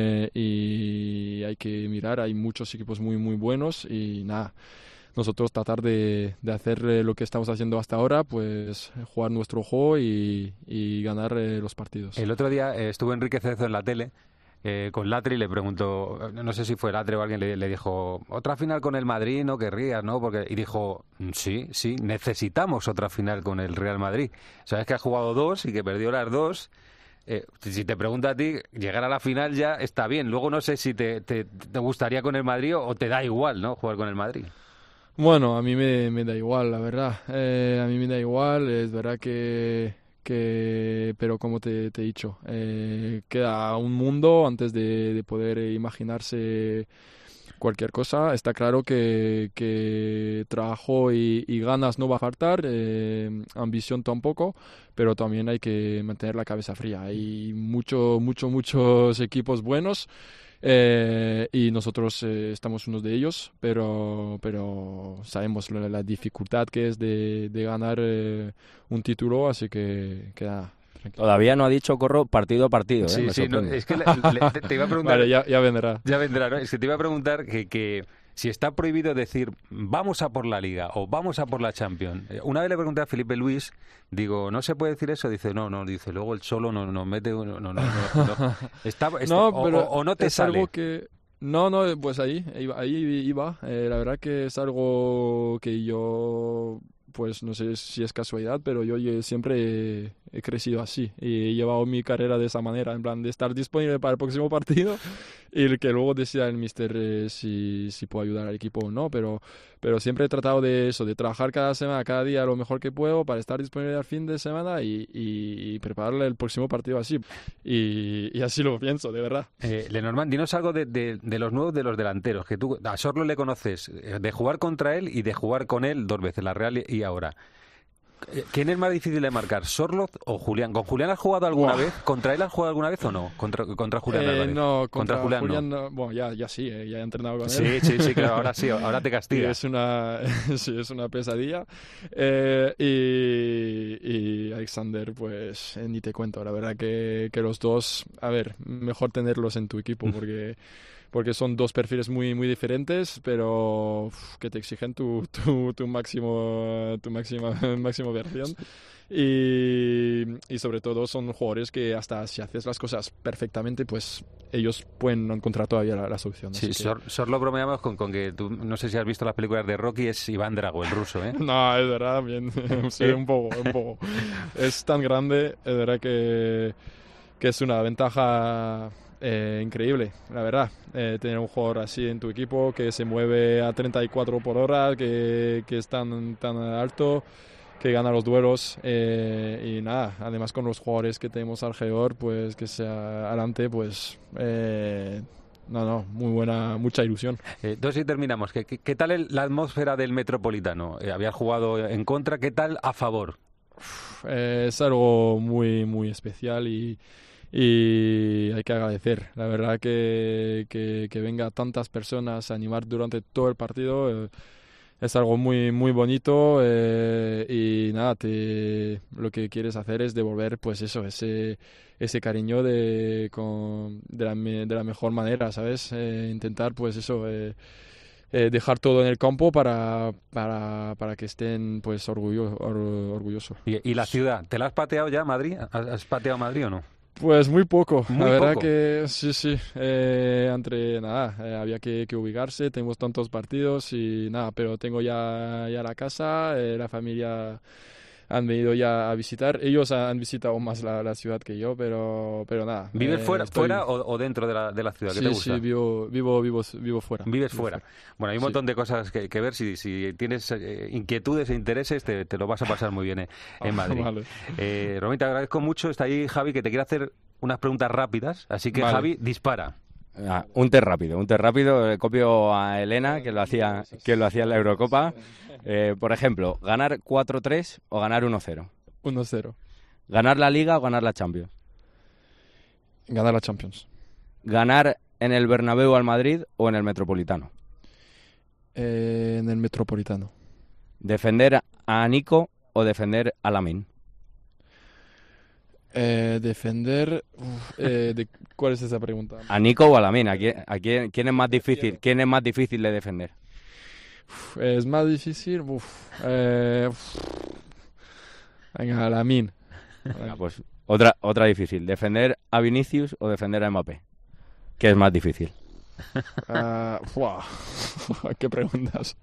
y hay que mirar, hay muchos equipos muy, muy buenos y nada. Nosotros tratar de hacer lo que estamos haciendo hasta ahora, pues jugar nuestro juego y ganar los partidos. El otro día estuvo Enrique Cerezo en la tele con Latre y le preguntó, no sé si fue Latre o alguien le dijo, otra final con el Madrid no querrías, ¿no? Y dijo, sí, necesitamos otra final con el Real Madrid. Sabes que ha jugado 2 y que perdió las 2. Si te pregunto a ti, llegar a la final ya está bien. Luego no sé si te gustaría con el Madrid o te da igual, ¿no? Jugar con el Madrid. Bueno, a mí me da igual, la verdad. A mí me da igual, es verdad que pero como te he dicho, queda un mundo antes de poder imaginarse cualquier cosa. Está claro que trabajo y ganas no va a faltar, ambición tampoco, pero también hay que mantener la cabeza fría. Hay muchos equipos buenos. Y nosotros estamos unos de ellos, pero sabemos la dificultad que es de ganar un título, así que queda. Todavía no ha dicho Corro partido a partido. Sí, no, es que te iba a preguntar. Vale, ya vendrá. Ya vendrá, ¿no? Es que te iba a preguntar que si está prohibido decir vamos a por la Liga o vamos a por la Champions. Una vez le pregunté a Felipe Luis, digo, ¿no se puede decir eso? Dice, no, dice, luego el Cholo nos mete... No. O no te es sale. Algo que... No, pues ahí iba. La verdad que es algo que yo... Pues no sé si es casualidad, pero yo siempre he crecido así y he llevado mi carrera de esa manera, en plan de estar disponible para el próximo partido y el que luego decida el míster si puedo ayudar al equipo o no, pero siempre he tratado de eso, de trabajar cada semana, cada día lo mejor que puedo para estar disponible al fin de semana y prepararle el próximo partido así. Y así lo pienso, de verdad. Lenormand, dinos algo de los nuevos de los delanteros, que tú a Sorlo le conoces de jugar contra él y de jugar con él 2 veces, la Real y ahora. ¿Quién es más difícil de marcar, Sorloth o Julián? ¿Con Julián has jugado alguna vez? ¿Contra él has jugado alguna vez o no? ¿Contra Julián Álvarez? No, contra Julián no. Bueno, ya sí, ya he entrenado con él. Sí, claro, ahora te castiga. Es una pesadilla. Y Alexander, pues ni te cuento. La verdad que los dos, a ver, mejor tenerlos en tu equipo porque son 2 perfiles muy muy diferentes, pero que te exigen tu máxima versión y sobre todo son jugadores que hasta si haces las cosas perfectamente, pues ellos pueden encontrar todavía la solución. Sí, Sorlo bromeamos con que tú, no sé si has visto las películas de Rocky, es Iván Drago, el ruso, ¿eh? No, es verdad, bien, sí, un poco. Es tan grande, es verdad que es una ventaja increíble, la verdad, tener un jugador así en tu equipo que se mueve a 34 por hora, que es tan alto, que gana los duelos y nada, además con los jugadores que tenemos alrededor, pues que sea adelante, pues muy buena, mucha ilusión. Entonces, y terminamos, ¿qué tal la atmósfera del Metropolitano? Habías jugado en contra, ¿qué tal a favor? Es algo muy, muy especial y hay que agradecer, la verdad que venga tantas personas a animar durante todo el partido, es algo muy muy bonito y nada, lo que quieres hacer es devolver pues eso, ese cariño de la mejor manera, ¿sabes? Intentar pues eso, dejar todo en el campo para que estén pues orgullosos. ¿Y la ciudad? ¿Te la has pateado ya, Madrid? ¿Has pateado Madrid o no? Pues muy poco, la verdad que sí. Había que ubicarse, tenemos tantos partidos y nada, pero tengo ya la casa, la familia han venido ya a visitar. Ellos han visitado más la ciudad que yo, pero nada. ¿Vives fuera o dentro de la ciudad? ¿Qué te gusta? Sí, vivo fuera. ¿Vives fuera? Bueno, hay un montón de cosas que ver. Si tienes inquietudes e intereses, te lo vas a pasar muy bien en Madrid. Vale. Robin, te agradezco mucho. Está ahí Javi, que te quiere hacer unas preguntas rápidas. Así que, vale. Javi, dispara. Un test rápido. Copio a Elena, que lo hacía en la Eurocopa. Por ejemplo, ¿ganar 4-3 o ganar 1-0? 1-0. ¿Ganar la Liga o ganar la Champions? Ganar la Champions. ¿Ganar en el Bernabéu al Madrid o en el Metropolitano? En el Metropolitano. ¿Defender a Nico o defender a Lamine? Defender... ¿Cuál es esa pregunta? ¿A Nico o a Lamine? ¿A quién es más difícil? ¿Quién es más difícil de defender? Es más difícil. Venga, Lamine. Pues otra difícil. ¿Defender a Vinicius o defender a Mbappé? ¿Qué es más difícil? ¿Qué preguntas?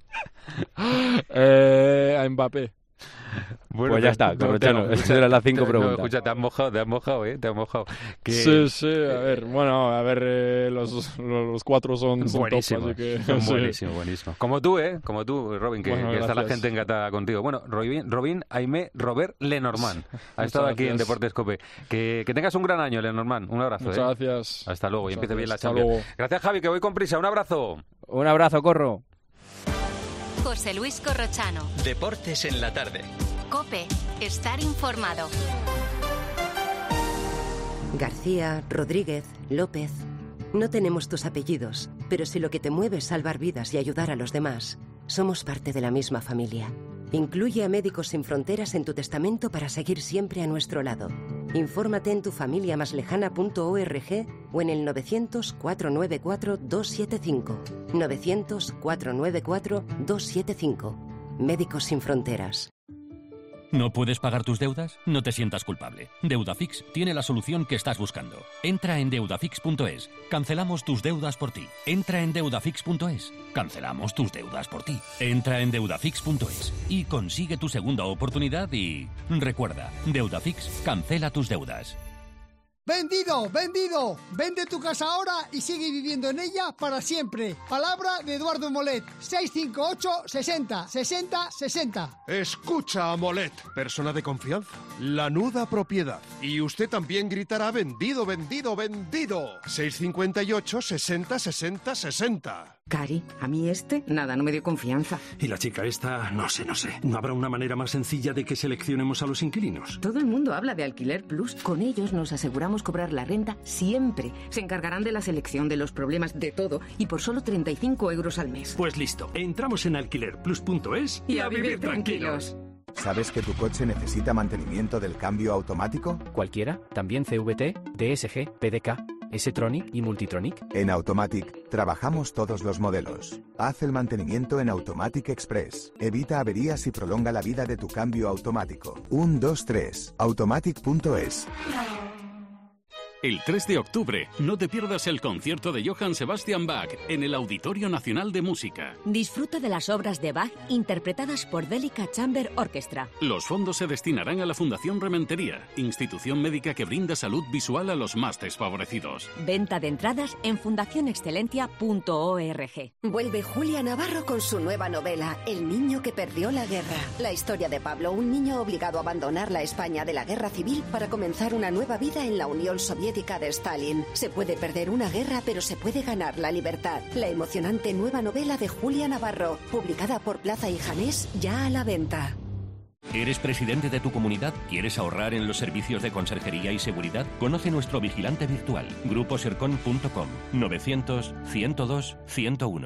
A Mbappé. Bueno, pues ya está, Corrochano. Esas eran las 5 preguntas. No, escucha, te has mojado. Sí, a ver, los 4 son buenísimos. Top, así que, son buenísimos. Como tú, Robin, que está la gente encantada contigo. Bueno, Robert Lenormand ha estado aquí en Deportes COPE. Que tengas un gran año, Lenormand. Un abrazo. Muchas gracias. Hasta luego y empiece bien la Champions. Gracias, Javi, que voy con prisa. Un abrazo. Un abrazo, Corro. José Luis Corrochano. Deportes en la tarde. COPE. Estar informado. García, Rodríguez, López. No tenemos tus apellidos, pero si lo que te mueve es salvar vidas y ayudar a los demás, somos parte de la misma familia. Incluye a Médicos Sin Fronteras en tu testamento para seguir siempre a nuestro lado. Infórmate en tufamiliamaslejana.org o en el 900-494-275. 900-494-275. Médicos Sin Fronteras. ¿No puedes pagar tus deudas? No te sientas culpable. Deudafix tiene la solución que estás buscando. Entra en deudafix.es. Cancelamos tus deudas por ti. Entra en deudafix.es. Cancelamos tus deudas por ti. Entra en deudafix.es y consigue tu segunda oportunidad y... Recuerda, Deudafix cancela tus deudas. ¡Vendido! Vende tu casa ahora y sigue viviendo en ella para siempre. Palabra de Eduardo Molet. 658 60 60 60. Escucha a Molet, persona de confianza. Lanuda propiedad. Y usted también gritará vendido. 658 60 60 60. Cari, a mí nada, no me dio confianza. Y la chica esta, no sé. ¿No habrá una manera más sencilla de que seleccionemos a los inquilinos? Todo el mundo habla de Alquiler Plus. Con ellos nos aseguramos cobrar la renta siempre. Se encargarán de la selección, de los problemas, de todo. Y por solo 35 euros al mes. Pues listo, entramos en alquilerplus.es y a vivir tranquilos. ¿Sabes que tu coche necesita mantenimiento del cambio automático? ¿Cualquiera? ¿También CVT, DSG, PDK, S-Tronic y Multitronic? En Automatic trabajamos todos los modelos. Haz el mantenimiento en Automatic Express. Evita averías y prolonga la vida de tu cambio automático. 1, 2, 3. Automatic.es. El 3 de octubre, no te pierdas el concierto de Johann Sebastian Bach en el Auditorio Nacional de Música. Disfruta de las obras de Bach interpretadas por Delica Chamber Orchestra. Los fondos se destinarán a la Fundación Rementería, institución médica que brinda salud visual a los más desfavorecidos. Venta de entradas en fundacionexcelentia.org. Vuelve Julia Navarro con su nueva novela, El niño que perdió la guerra. La historia de Pablo, un niño obligado a abandonar la España de la guerra civil para comenzar una nueva vida en la Unión Soviética de Stalin. Se puede perder una guerra, pero se puede ganar la libertad. La emocionante nueva novela de Julia Navarro, publicada por Plaza y Janés, ya a la venta. ¿Eres presidente de tu comunidad? ¿Quieres ahorrar en los servicios de conserjería y seguridad? Conoce nuestro vigilante virtual, gruposercon.com, 900 102 101.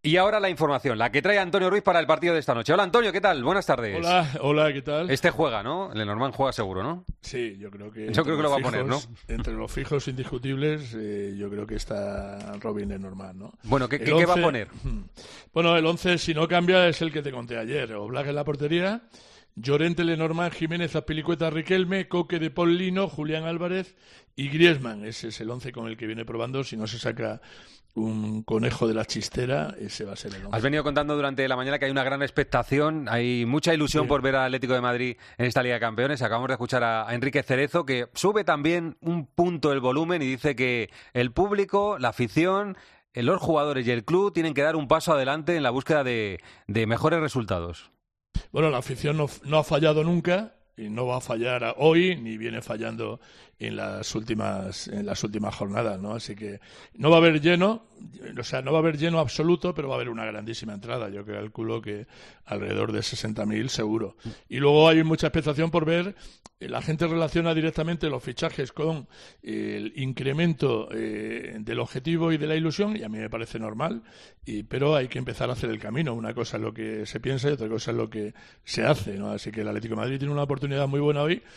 Y ahora la información, la que trae Antonio Ruiz para el partido de esta noche. Hola Antonio, ¿qué tal? Buenas tardes. Hola, ¿qué tal? Este juega, ¿no? Lenormand juega seguro, ¿no? Sí, yo creo que lo va a poner, ¿no? Entre los fijos indiscutibles, yo creo que está Robin Lenormand, ¿no? Bueno, ¿qué va a poner? Bueno, el 11, si no cambia, es el que te conté ayer. Oblak en la portería, Llorente, Lenormand, Jiménez, Azpilicueta, Riquelme, Coque, De Paul, Lino, Julián Álvarez y Griezmann. Ese es el 11 con el que viene probando. Si no se saca un conejo de la chistera, ese va a ser el 11. Has venido contando durante la mañana que hay una gran expectación, hay mucha ilusión por ver al Atlético de Madrid en esta Liga de Campeones. Acabamos de escuchar a Enrique Cerezo, que sube también un punto el volumen y dice que el público, la afición, los jugadores y el club tienen que dar un paso adelante en la búsqueda de mejores resultados. Bueno, la afición no ha fallado nunca y no va a fallar hoy, ni viene fallando en las últimas jornadas, ¿no? Así que no va a haber lleno, o sea, no va a haber lleno absoluto, pero va a haber una grandísima entrada. Yo calculo que alrededor de 60.000 seguro. Y luego hay mucha expectación por ver, la gente relaciona directamente los fichajes con el incremento del objetivo y de la ilusión, y a mí me parece normal, pero hay que empezar a hacer el camino. Una cosa es lo que se piensa y otra cosa es lo que se hace, ¿no? Así que el Atlético de Madrid tiene una oportunidad muy buena hoy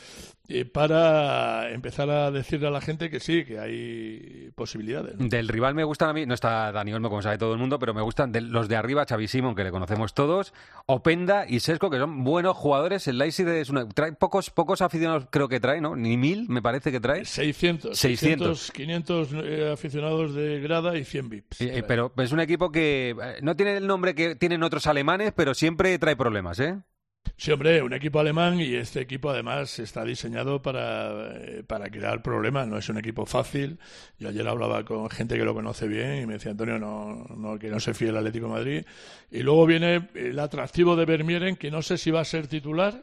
para empezar a decirle a la gente que sí, que hay posibilidades, ¿no? Del rival me gustan a mí, no está Dani Olmo como sabe todo el mundo, pero me gustan los de arriba, Xavi Simón, que le conocemos todos, Openda y Sesco, que son buenos jugadores. El Leipzig trae pocos aficionados, creo que trae, ¿no? Ni 1.000 me parece que trae. 600. 500 aficionados de grada y 100 VIPs. Pero es un equipo que no tiene el nombre que tienen otros alemanes, pero siempre trae problemas, ¿eh? Sí, hombre, un equipo alemán, y este equipo además está diseñado para crear problemas. No es un equipo fácil. Yo ayer hablaba con gente que lo conoce bien y me decía, Antonio, que no se fíe el Atlético de Madrid. Y luego viene el atractivo de Vermieren, que no sé si va a ser titular.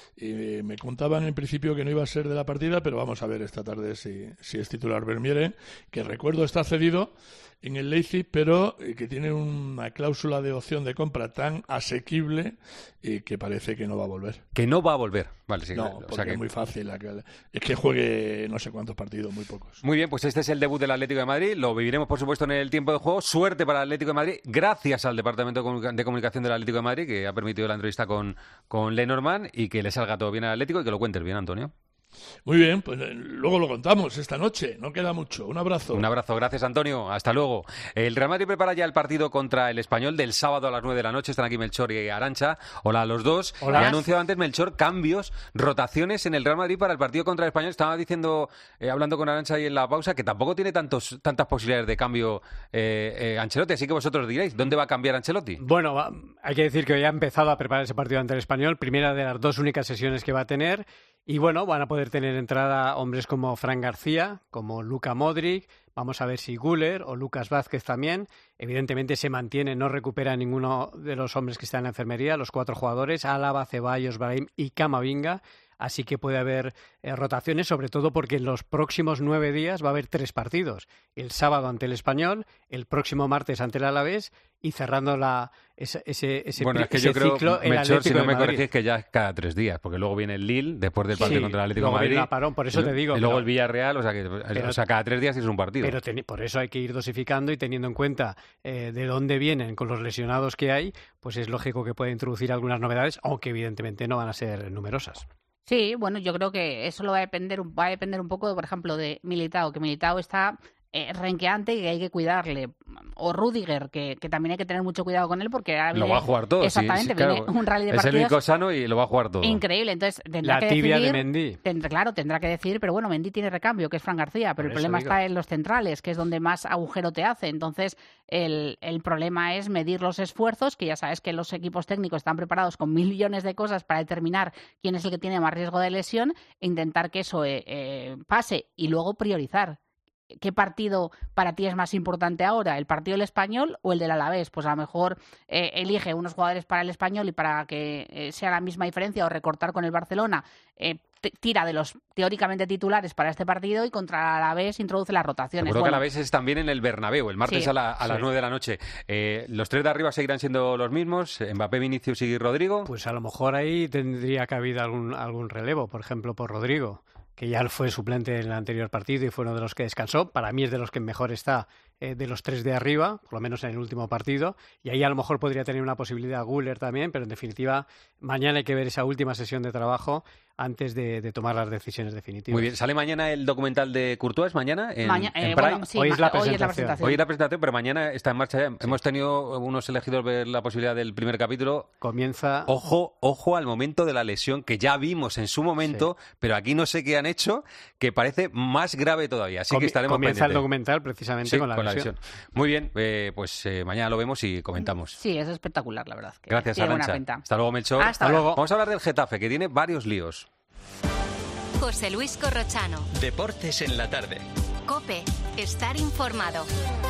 Y me contaban en principio que no iba a ser de la partida, pero vamos a ver esta tarde si es titular Vermieren, que recuerdo está cedido en el Leipzig, pero que tiene una cláusula de opción de compra tan asequible que parece que no va a volver. Que no va a volver. Vale, sí. No, porque es muy fácil. Es que juegue no sé cuántos partidos, muy pocos. Muy bien, pues este es el debut del Atlético de Madrid. Lo viviremos, por supuesto, en el tiempo de juego. Suerte para el Atlético de Madrid, gracias al Departamento de Comunicación del Atlético de Madrid, que ha permitido la entrevista con Lenormand, y que le salga todo bien al Atlético y que lo cuentes bien, Antonio. Muy bien, pues luego lo contamos esta noche, no queda mucho. Un abrazo. Un abrazo, gracias Antonio, hasta luego. El Real Madrid prepara ya el partido contra el Español del sábado a las 9 de la noche. Están aquí Melchor y Arantxa. Hola a los dos. Hola. Ha anunciado antes Melchor cambios, rotaciones en el Real Madrid para el partido contra el Español. Estaba diciendo, hablando con Arantxa ahí en la pausa, que tampoco tiene tantas posibilidades de cambio Ancelotti, así que vosotros diréis, ¿dónde va a cambiar Ancelotti? Bueno, hay que decir que hoy ha empezado a preparar ese partido ante el Español, primera de las dos únicas sesiones que va a tener. Y bueno, van a poder tener entrada hombres como Fran García, como Luka Modric, vamos a ver si Güler o Lucas Vázquez también. Evidentemente se mantiene, no recupera ninguno de los hombres que están en la enfermería, los 4 jugadores, Álava, Ceballos, Brahim y Camavinga. Así que puede haber rotaciones, sobre todo porque en los próximos 9 días va a haber 3 partidos. El sábado ante el Español, el próximo martes ante el Alavés y cerrando ese bueno, es que yo creo, ciclo el Melchor, Atlético si no de me Madrid. corregís, que ya es cada 3 días, porque luego viene el Lille después del partido contra el Atlético de Madrid. Parón, por eso te digo. Y luego el Villarreal, o sea, cada 3 días es un partido. Pero por eso hay que ir dosificando y teniendo en cuenta de dónde vienen con los lesionados que hay, pues es lógico que pueda introducir algunas novedades, aunque evidentemente no van a ser numerosas. Sí, bueno, yo creo que eso va a depender un poco, por ejemplo, de Militao, que Militao está renqueante y hay que cuidarle. O Rüdiger, que también hay que tener mucho cuidado con él porque lo va a jugar todo. Exactamente, sí, claro, viene un rally de partidos. Es el único sano y lo va a jugar todo. Increíble, entonces tendrá la tibia de Mendy. Tendrá que decir, pero bueno, Mendy tiene recambio, que es Fran García, pero el problema está en los centrales, que es donde más agujero te hace. Entonces, el problema es medir los esfuerzos, que ya sabes que los equipos técnicos están preparados con millones de cosas para determinar quién es el que tiene más riesgo de lesión e intentar que eso pase y luego priorizar. ¿Qué partido para ti es más importante ahora? ¿El partido del Español o el del Alavés? Pues a lo mejor elige unos jugadores para el Español y para que sea la misma diferencia o recortar con el Barcelona, tira de los teóricamente titulares para este partido y contra el Alavés introduce las rotaciones. Seguro que el Alavés es también en el Bernabéu, el martes sí, a las 9 de la noche. ¿Los 3 de arriba seguirán siendo los mismos? ¿Mbappé, Vinicius y Rodrigo? Pues a lo mejor ahí tendría cabido algún relevo, por ejemplo, por Rodrigo, que ya fue suplente en el anterior partido y fue uno de los que descansó. Para mí es de los que mejor está de los 3 de arriba, por lo menos en el último partido, y ahí a lo mejor podría tener una posibilidad Güler también, pero en definitiva mañana hay que ver esa última sesión de trabajo antes de tomar las decisiones definitivas. Muy bien, ¿sale mañana el documental de Courtois? ¿Mañana en Prime? Bueno, sí, hoy es la presentación. Hoy es la presentación, pero mañana está en marcha ya. Sí. Hemos tenido unos elegidos ver la posibilidad del primer capítulo. Comienza... Ojo al momento de la lesión, que ya vimos en su momento, sí. Pero aquí no sé qué han hecho, que parece más grave todavía. Así que estaremos Comienza pendientes. El documental precisamente sí, con la lesión. Muy bien, pues mañana lo vemos y comentamos. Sí, es espectacular, la verdad. Gracias, Arantxa. Hasta luego, Melchor. Hasta luego. Vamos a hablar del Getafe, que tiene varios líos. José Luis Corrochano. Deportes en la tarde. COPE. Estar informado.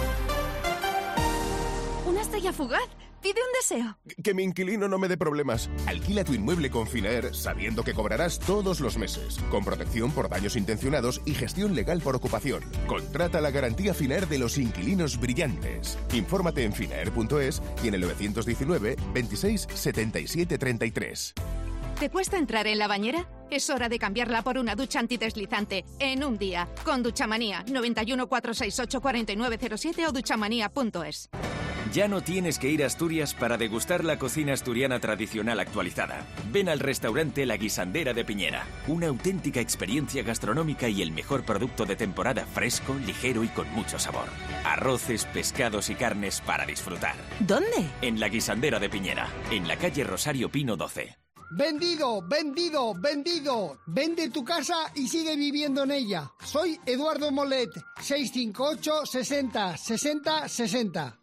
¿Una estrella fugaz? Pide un deseo. Que mi inquilino no me dé problemas. Alquila tu inmueble con Finaer sabiendo que cobrarás todos los meses. Con protección por daños intencionados y gestión legal por ocupación. Contrata la garantía Finaer de los inquilinos brillantes. Infórmate en finaer.es y en el 919 26 77 33. ¿Te cuesta entrar en la bañera? Es hora de cambiarla por una ducha antideslizante en un día. Con Duchamanía. 91 468 4907 o duchamanía.es. Ya no tienes que ir a Asturias para degustar la cocina asturiana tradicional actualizada. Ven al restaurante La Guisandera de Piñera. Una auténtica experiencia gastronómica y el mejor producto de temporada, fresco, ligero y con mucho sabor. Arroces, pescados y carnes para disfrutar. ¿Dónde? En La Guisandera de Piñera, en la calle Rosario Pino 12. Vendido, vendido, vendido. Vende tu casa y sigue viviendo en ella. Soy Eduardo Molet, 658 60 60 60.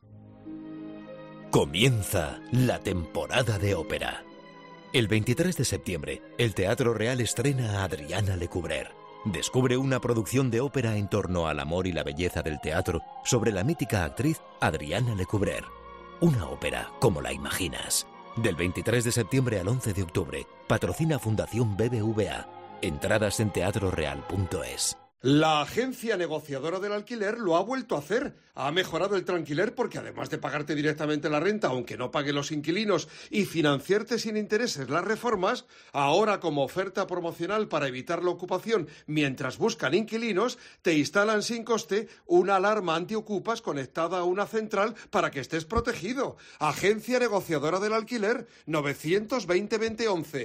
Comienza la temporada de ópera. El 23 de septiembre, el Teatro Real estrena a Adriana Lecouvreur. Descubre una producción de ópera en torno al amor y la belleza del teatro sobre la mítica actriz Adriana Lecouvreur. Una ópera como la imaginas. Del 23 de septiembre al 11 de octubre, patrocina Fundación BBVA. Entradas en teatroreal.es. La agencia negociadora del alquiler lo ha vuelto a hacer. Ha mejorado el tranquiler porque además de pagarte directamente la renta, aunque no paguen los inquilinos, y financiarte sin intereses las reformas, ahora como oferta promocional para evitar la ocupación mientras buscan inquilinos, te instalan sin coste una alarma antiocupas conectada a una central para que estés protegido. Agencia negociadora del alquiler, 920-2011,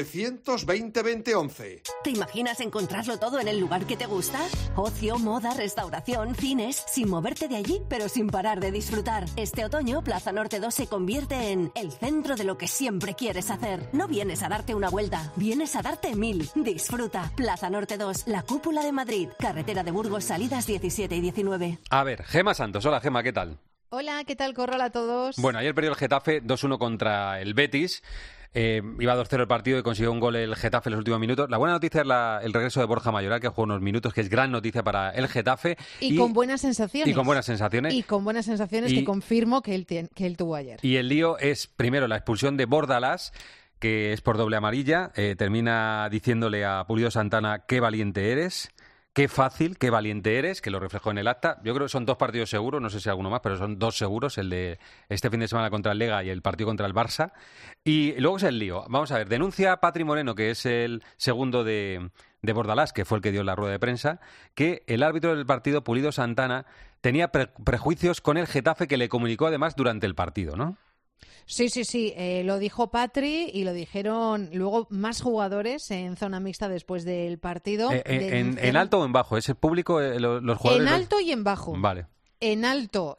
920-2011. ¿Te imaginas encontrarlo todo en el lugar que te gusta? Ocio, moda, restauración, cines, sin moverte de allí, pero sin parar de disfrutar. Este otoño, Plaza Norte 2 se convierte en el centro de lo que siempre quieres hacer. No vienes a darte una vuelta, vienes a darte 1000. Disfruta. Plaza Norte 2, la cúpula de Madrid, carretera de Burgos, salidas 17 y 19. A ver, Gema Santos. Hola, Gema, ¿qué tal? Hola, ¿qué tal? Hola a todos. Bueno, ayer perdió el Getafe 2-1 contra el Betis. Iba 2-0 el partido y consiguió un gol el Getafe en los últimos minutos. La buena noticia es el regreso de Borja Mayoral, que jugó unos minutos, que es gran noticia para el Getafe. Y con buenas sensaciones. Y con buenas sensaciones. Que confirmo que él tuvo ayer. Y el lío es, primero, la expulsión de Bordalás, que es por doble amarilla. Termina diciéndole a Pulido Santana, qué valiente eres. Qué fácil, qué valiente eres, que lo reflejó en el acta. Yo creo que son 2 partidos seguros, no sé si alguno más, pero son 2 seguros, el de este fin de semana contra el Lega y el partido contra el Barça. Y luego es el lío. Vamos a ver, denuncia Patri Moreno, que es el segundo de Bordalás, que fue el que dio la rueda de prensa, que el árbitro del partido, Pulido Santana, tenía prejuicios con el Getafe, que le comunicó además durante el partido, ¿no? Sí, lo dijo Patri y lo dijeron luego más jugadores en zona mixta después del partido. ¿En alto o en bajo? ¿Es el público, los jugadores? En alto y en bajo. Vale. En alto,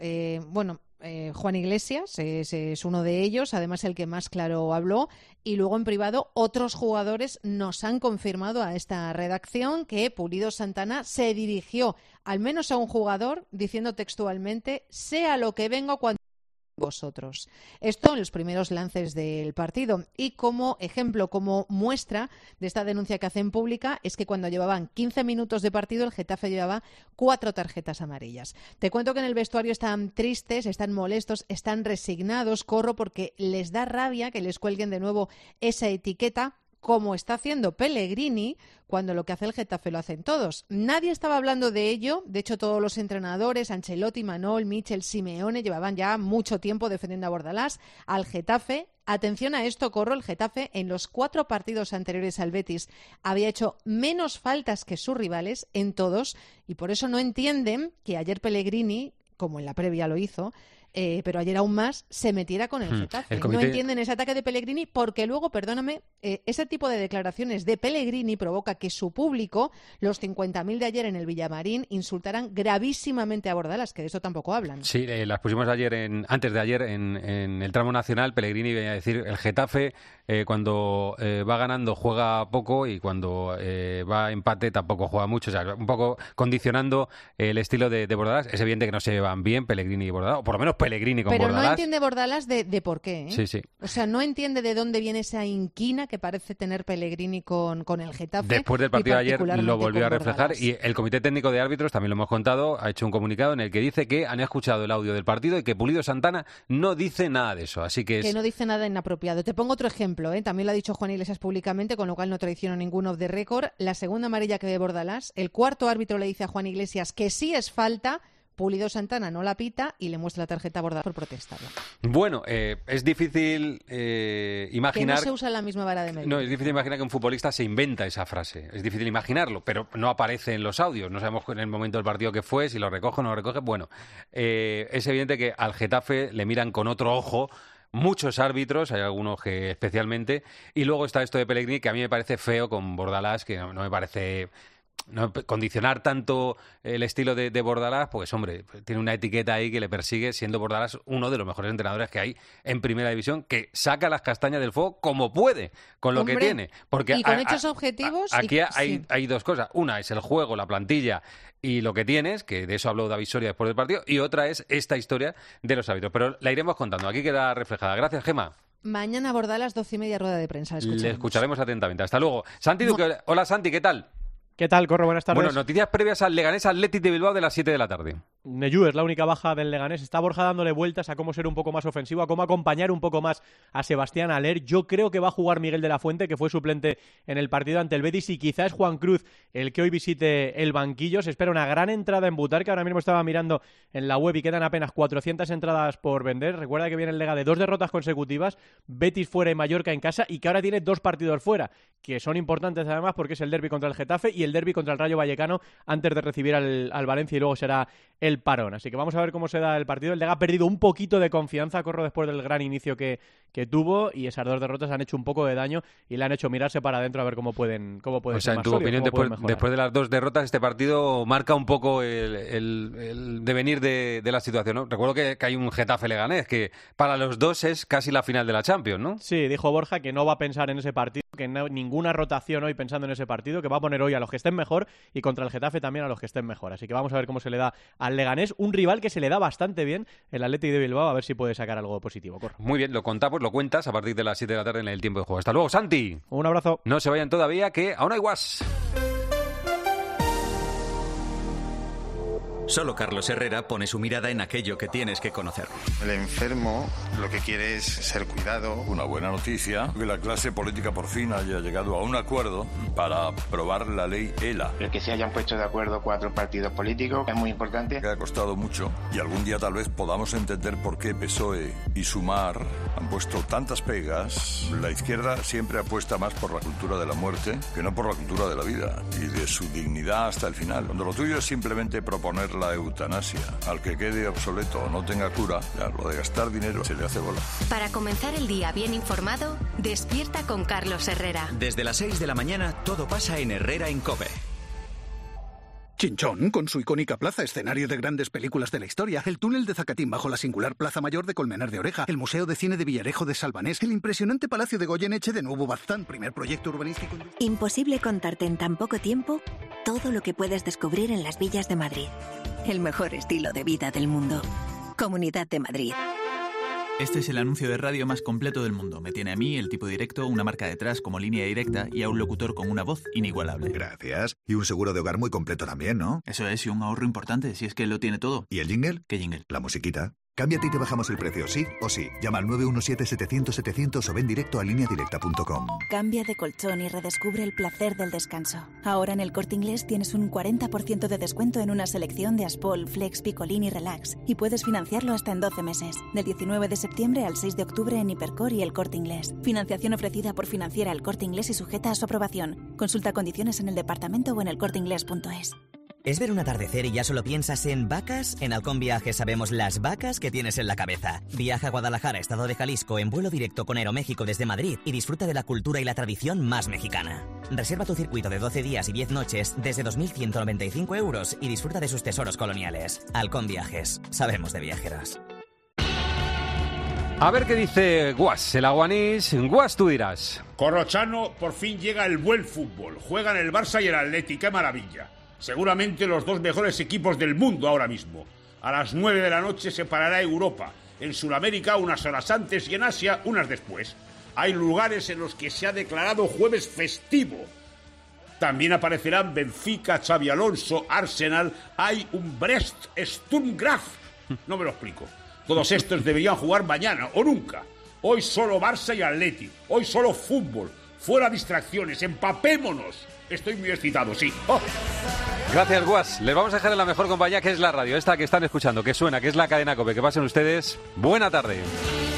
Juan Iglesias es uno de ellos, además el que más claro habló, y luego en privado otros jugadores nos han confirmado a esta redacción que Pulido Santana se dirigió al menos a un jugador diciendo textualmente, sea lo que vengo cuando vosotros. Esto en los primeros lances del partido. Y como ejemplo, como muestra de esta denuncia que hacen pública, es que cuando llevaban 15 minutos de partido, el Getafe llevaba 4 tarjetas amarillas. Te cuento que en el vestuario están tristes, están molestos, están resignados, porque les da rabia que les cuelguen de nuevo esa etiqueta, como está haciendo Pellegrini, cuando lo que hace el Getafe lo hacen todos. Nadie estaba hablando de ello, de hecho todos los entrenadores, Ancelotti, Manol, Michel, Simeone, llevaban ya mucho tiempo defendiendo a Bordalás, al Getafe. Atención a esto, el Getafe en los 4 partidos anteriores al Betis había hecho menos faltas que sus rivales en todos, y por eso no entienden que ayer Pellegrini como en la previa lo hizo, pero ayer aún más, se metiera con el Getafe. No entienden ese ataque de Pellegrini porque luego, perdóname, ese tipo de declaraciones de Pellegrini provoca que su público, los 50.000 de ayer en el Villamarín, insultaran gravísimamente a Bordalas, que de eso tampoco hablan. Sí, las pusimos antes de ayer en el tramo nacional. Pellegrini venía a decir, el Getafe cuando va ganando juega poco y cuando va a empate tampoco juega mucho. O sea, un poco condicionando el estilo de Bordalas. Es evidente que no se llevan bien Pellegrini y Bordalas, o por lo menos Pellegrini con Bordalas. Pero no entiende Bordalas de por qué, ¿eh? Sí, sí. O sea, no entiende de dónde viene esa inquina que parece tener Pellegrini con el Getafe. Después del partido de ayer lo volvió a reflejar y el Comité Técnico de Árbitros, también lo hemos contado, ha hecho un comunicado en el que dice que han escuchado el audio del partido y que Pulido Santana no dice nada de eso. Así que no dice nada inapropiado. Te pongo otro ejemplo, ¿eh? También lo ha dicho Juan Iglesias públicamente, con lo cual no traiciono ningún off the record. La segunda amarilla que ve Bordalás, el cuarto árbitro le dice a Juan Iglesias que sí es falta. Pulido Santana no la pita y le muestra la tarjeta a Bordalas por protestar. Bueno, es difícil imaginar... Que no se usa la misma vara de medir. No, es difícil imaginar que un futbolista se inventa esa frase. Es difícil imaginarlo, pero no aparece en los audios. No sabemos en el momento del partido que fue, si lo recoge o no lo recoge. Bueno, es evidente que al Getafe le miran con otro ojo muchos árbitros, hay algunos que especialmente, y luego está esto de Pellegrini, que a mí me parece feo con Bordalás, que no me parece... No, condicionar tanto el estilo de Bordalás, pues hombre, tiene una etiqueta ahí que le persigue, siendo Bordalás uno de los mejores entrenadores que hay en Primera División, que saca las castañas del fuego como puede, con lo que tiene. Porque y con hechos objetivos. Aquí hay dos cosas. Una es el juego, la plantilla y lo que tienes, que de eso habló David Soria después del partido, y otra es esta historia de los árbitros. Pero la iremos contando, aquí queda reflejada. Gracias, Gemma. Mañana Bordalas, 12:30, rueda de prensa. Le escucharemos atentamente. Hasta luego. Santi Duque, hola Santi, ¿qué tal? ¿Qué tal, Corro? Buenas tardes. Bueno, noticias previas al Leganés Athletic de Bilbao de las 7 de la tarde. Neyú es la única baja del Leganés. Está Borja dándole vueltas a cómo ser un poco más ofensivo, a cómo acompañar un poco más a Sebastián Haller. Yo creo que va a jugar Miguel de la Fuente, que fue suplente en el partido ante el Betis, y quizás es Juan Cruz el que hoy visite el banquillo. Se espera una gran entrada en Butarque. Ahora mismo estaba mirando en la web y quedan apenas 400 entradas por vender. Recuerda que viene el Lega de 2 derrotas consecutivas, Betis fuera y Mallorca en casa, y que ahora tiene 2 partidos fuera, que son importantes además porque es el derbi contra el Getafe y el derbi contra el Rayo Vallecano antes de recibir al Valencia, y luego será el parón. Así que vamos a ver cómo se da el partido. El Lega ha perdido un poquito de confianza, Corro, después del gran inicio que tuvo, y esas 2 derrotas han hecho un poco de daño y le han hecho mirarse para adentro a ver cómo pueden o sea, en tu opinión, después de las 2 derrotas, este partido marca un poco el devenir de la situación, ¿no? Recuerdo que hay un Getafe-Leganés que para los dos es casi la final de la Champions, ¿no? Sí, dijo Borja que no va a pensar en ese partido, que ninguna rotación hoy pensando en ese partido, que va a poner hoy a los que estén mejor y contra el Getafe también a los que estén mejor. Así que vamos a ver cómo se le da al Leganés, un rival que se le da bastante bien, el Athletic de Bilbao, a ver si puede sacar algo positivo. Corro. Muy bien, lo cuentas a partir de las 7 de la tarde en el tiempo de juego. Hasta luego, Santi. Un abrazo. No se vayan todavía, que aún hay guas. Solo Carlos Herrera pone su mirada en aquello que tienes que conocer. El enfermo lo que quiere es ser cuidado. Una buena noticia, que la clase política por fin haya llegado a un acuerdo para aprobar la ley ELA. El que se hayan puesto de acuerdo 4 partidos políticos es muy importante. Que ha costado mucho y algún día tal vez podamos entender por qué PSOE y Sumar han puesto tantas pegas. La izquierda siempre apuesta más por la cultura de la muerte que no por la cultura de la vida y de su dignidad hasta el final. Cuando lo tuyo es simplemente proponer la eutanasia, al que quede obsoleto o no tenga cura, ya lo de gastar dinero se le hace bola. Para comenzar el día bien informado, despierta con Carlos Herrera. Desde las 6 de la mañana todo pasa en Herrera en COPE. Chinchón, con su icónica plaza, escenario de grandes películas de la historia, el túnel de Zacatín bajo la singular Plaza Mayor de Colmenar de Oreja, el Museo de Cine de Villarejo de Salvanés, el impresionante Palacio de Goyeneche de Nuevo Baztán, primer proyecto urbanístico... Imposible contarte en tan poco tiempo todo lo que puedes descubrir en las villas de Madrid. El mejor estilo de vida del mundo. Comunidad de Madrid. Este es el anuncio de radio más completo del mundo. Me tiene a mí, el tipo directo, una marca detrás como línea directa y a un locutor con una voz inigualable. Gracias. Y un seguro de hogar muy completo también, ¿no? Eso es, y un ahorro importante, si es que lo tiene todo. ¿Y el jingle? ¿Qué jingle? La musiquita. Cámbiate y te bajamos el precio, sí o sí. Llama al 917-700-700 o ven directo a lineadirecta.com. Cambia de colchón y redescubre el placer del descanso. Ahora en el Corte Inglés tienes un 40% de descuento en una selección de Aspol, Flex, Picolín y Relax. Y puedes financiarlo hasta en 12 meses. Del 19 de septiembre al 6 de octubre en Hipercor y el Corte Inglés. Financiación ofrecida por Financiera El Corte Inglés y sujeta a su aprobación. Consulta condiciones en el departamento o en elcorteinglés.es. ¿Es ver un atardecer y ya solo piensas en vacas? En Halcón Viajes sabemos las vacas que tienes en la cabeza. Viaja a Guadalajara, estado de Jalisco, en vuelo directo con Aeroméxico desde Madrid y disfruta de la cultura y la tradición más mexicana. Reserva tu circuito de 12 días y 10 noches desde 2.195 euros y disfruta de sus tesoros coloniales. Halcón Viajes. Sabemos de viajeros. A ver qué dice Guas, el aguanís. Guas, tú dirás. Corrochano, por fin llega el buen fútbol. Juegan el Barça y el Atleti, qué maravilla. Seguramente los dos mejores equipos del mundo ahora mismo. A las 9 de la noche se parará Europa. En Sudamérica unas horas antes y en Asia unas después. Hay lugares en los que se ha declarado jueves festivo. También aparecerán Benfica, Xabi Alonso, Arsenal. Hay un Brest, Sturm Graz. No me lo explico. Todos estos deberían jugar mañana o nunca. Hoy solo Barça y Atleti. Hoy solo fútbol. Fuera distracciones. Empapémonos. Estoy muy excitado, sí. ¡Oh! Gracias, Guas. Les vamos a dejar en la mejor compañía, que es la radio. Esta que están escuchando, que suena, que es la cadena COPE. Que pasen ustedes. Buena tarde.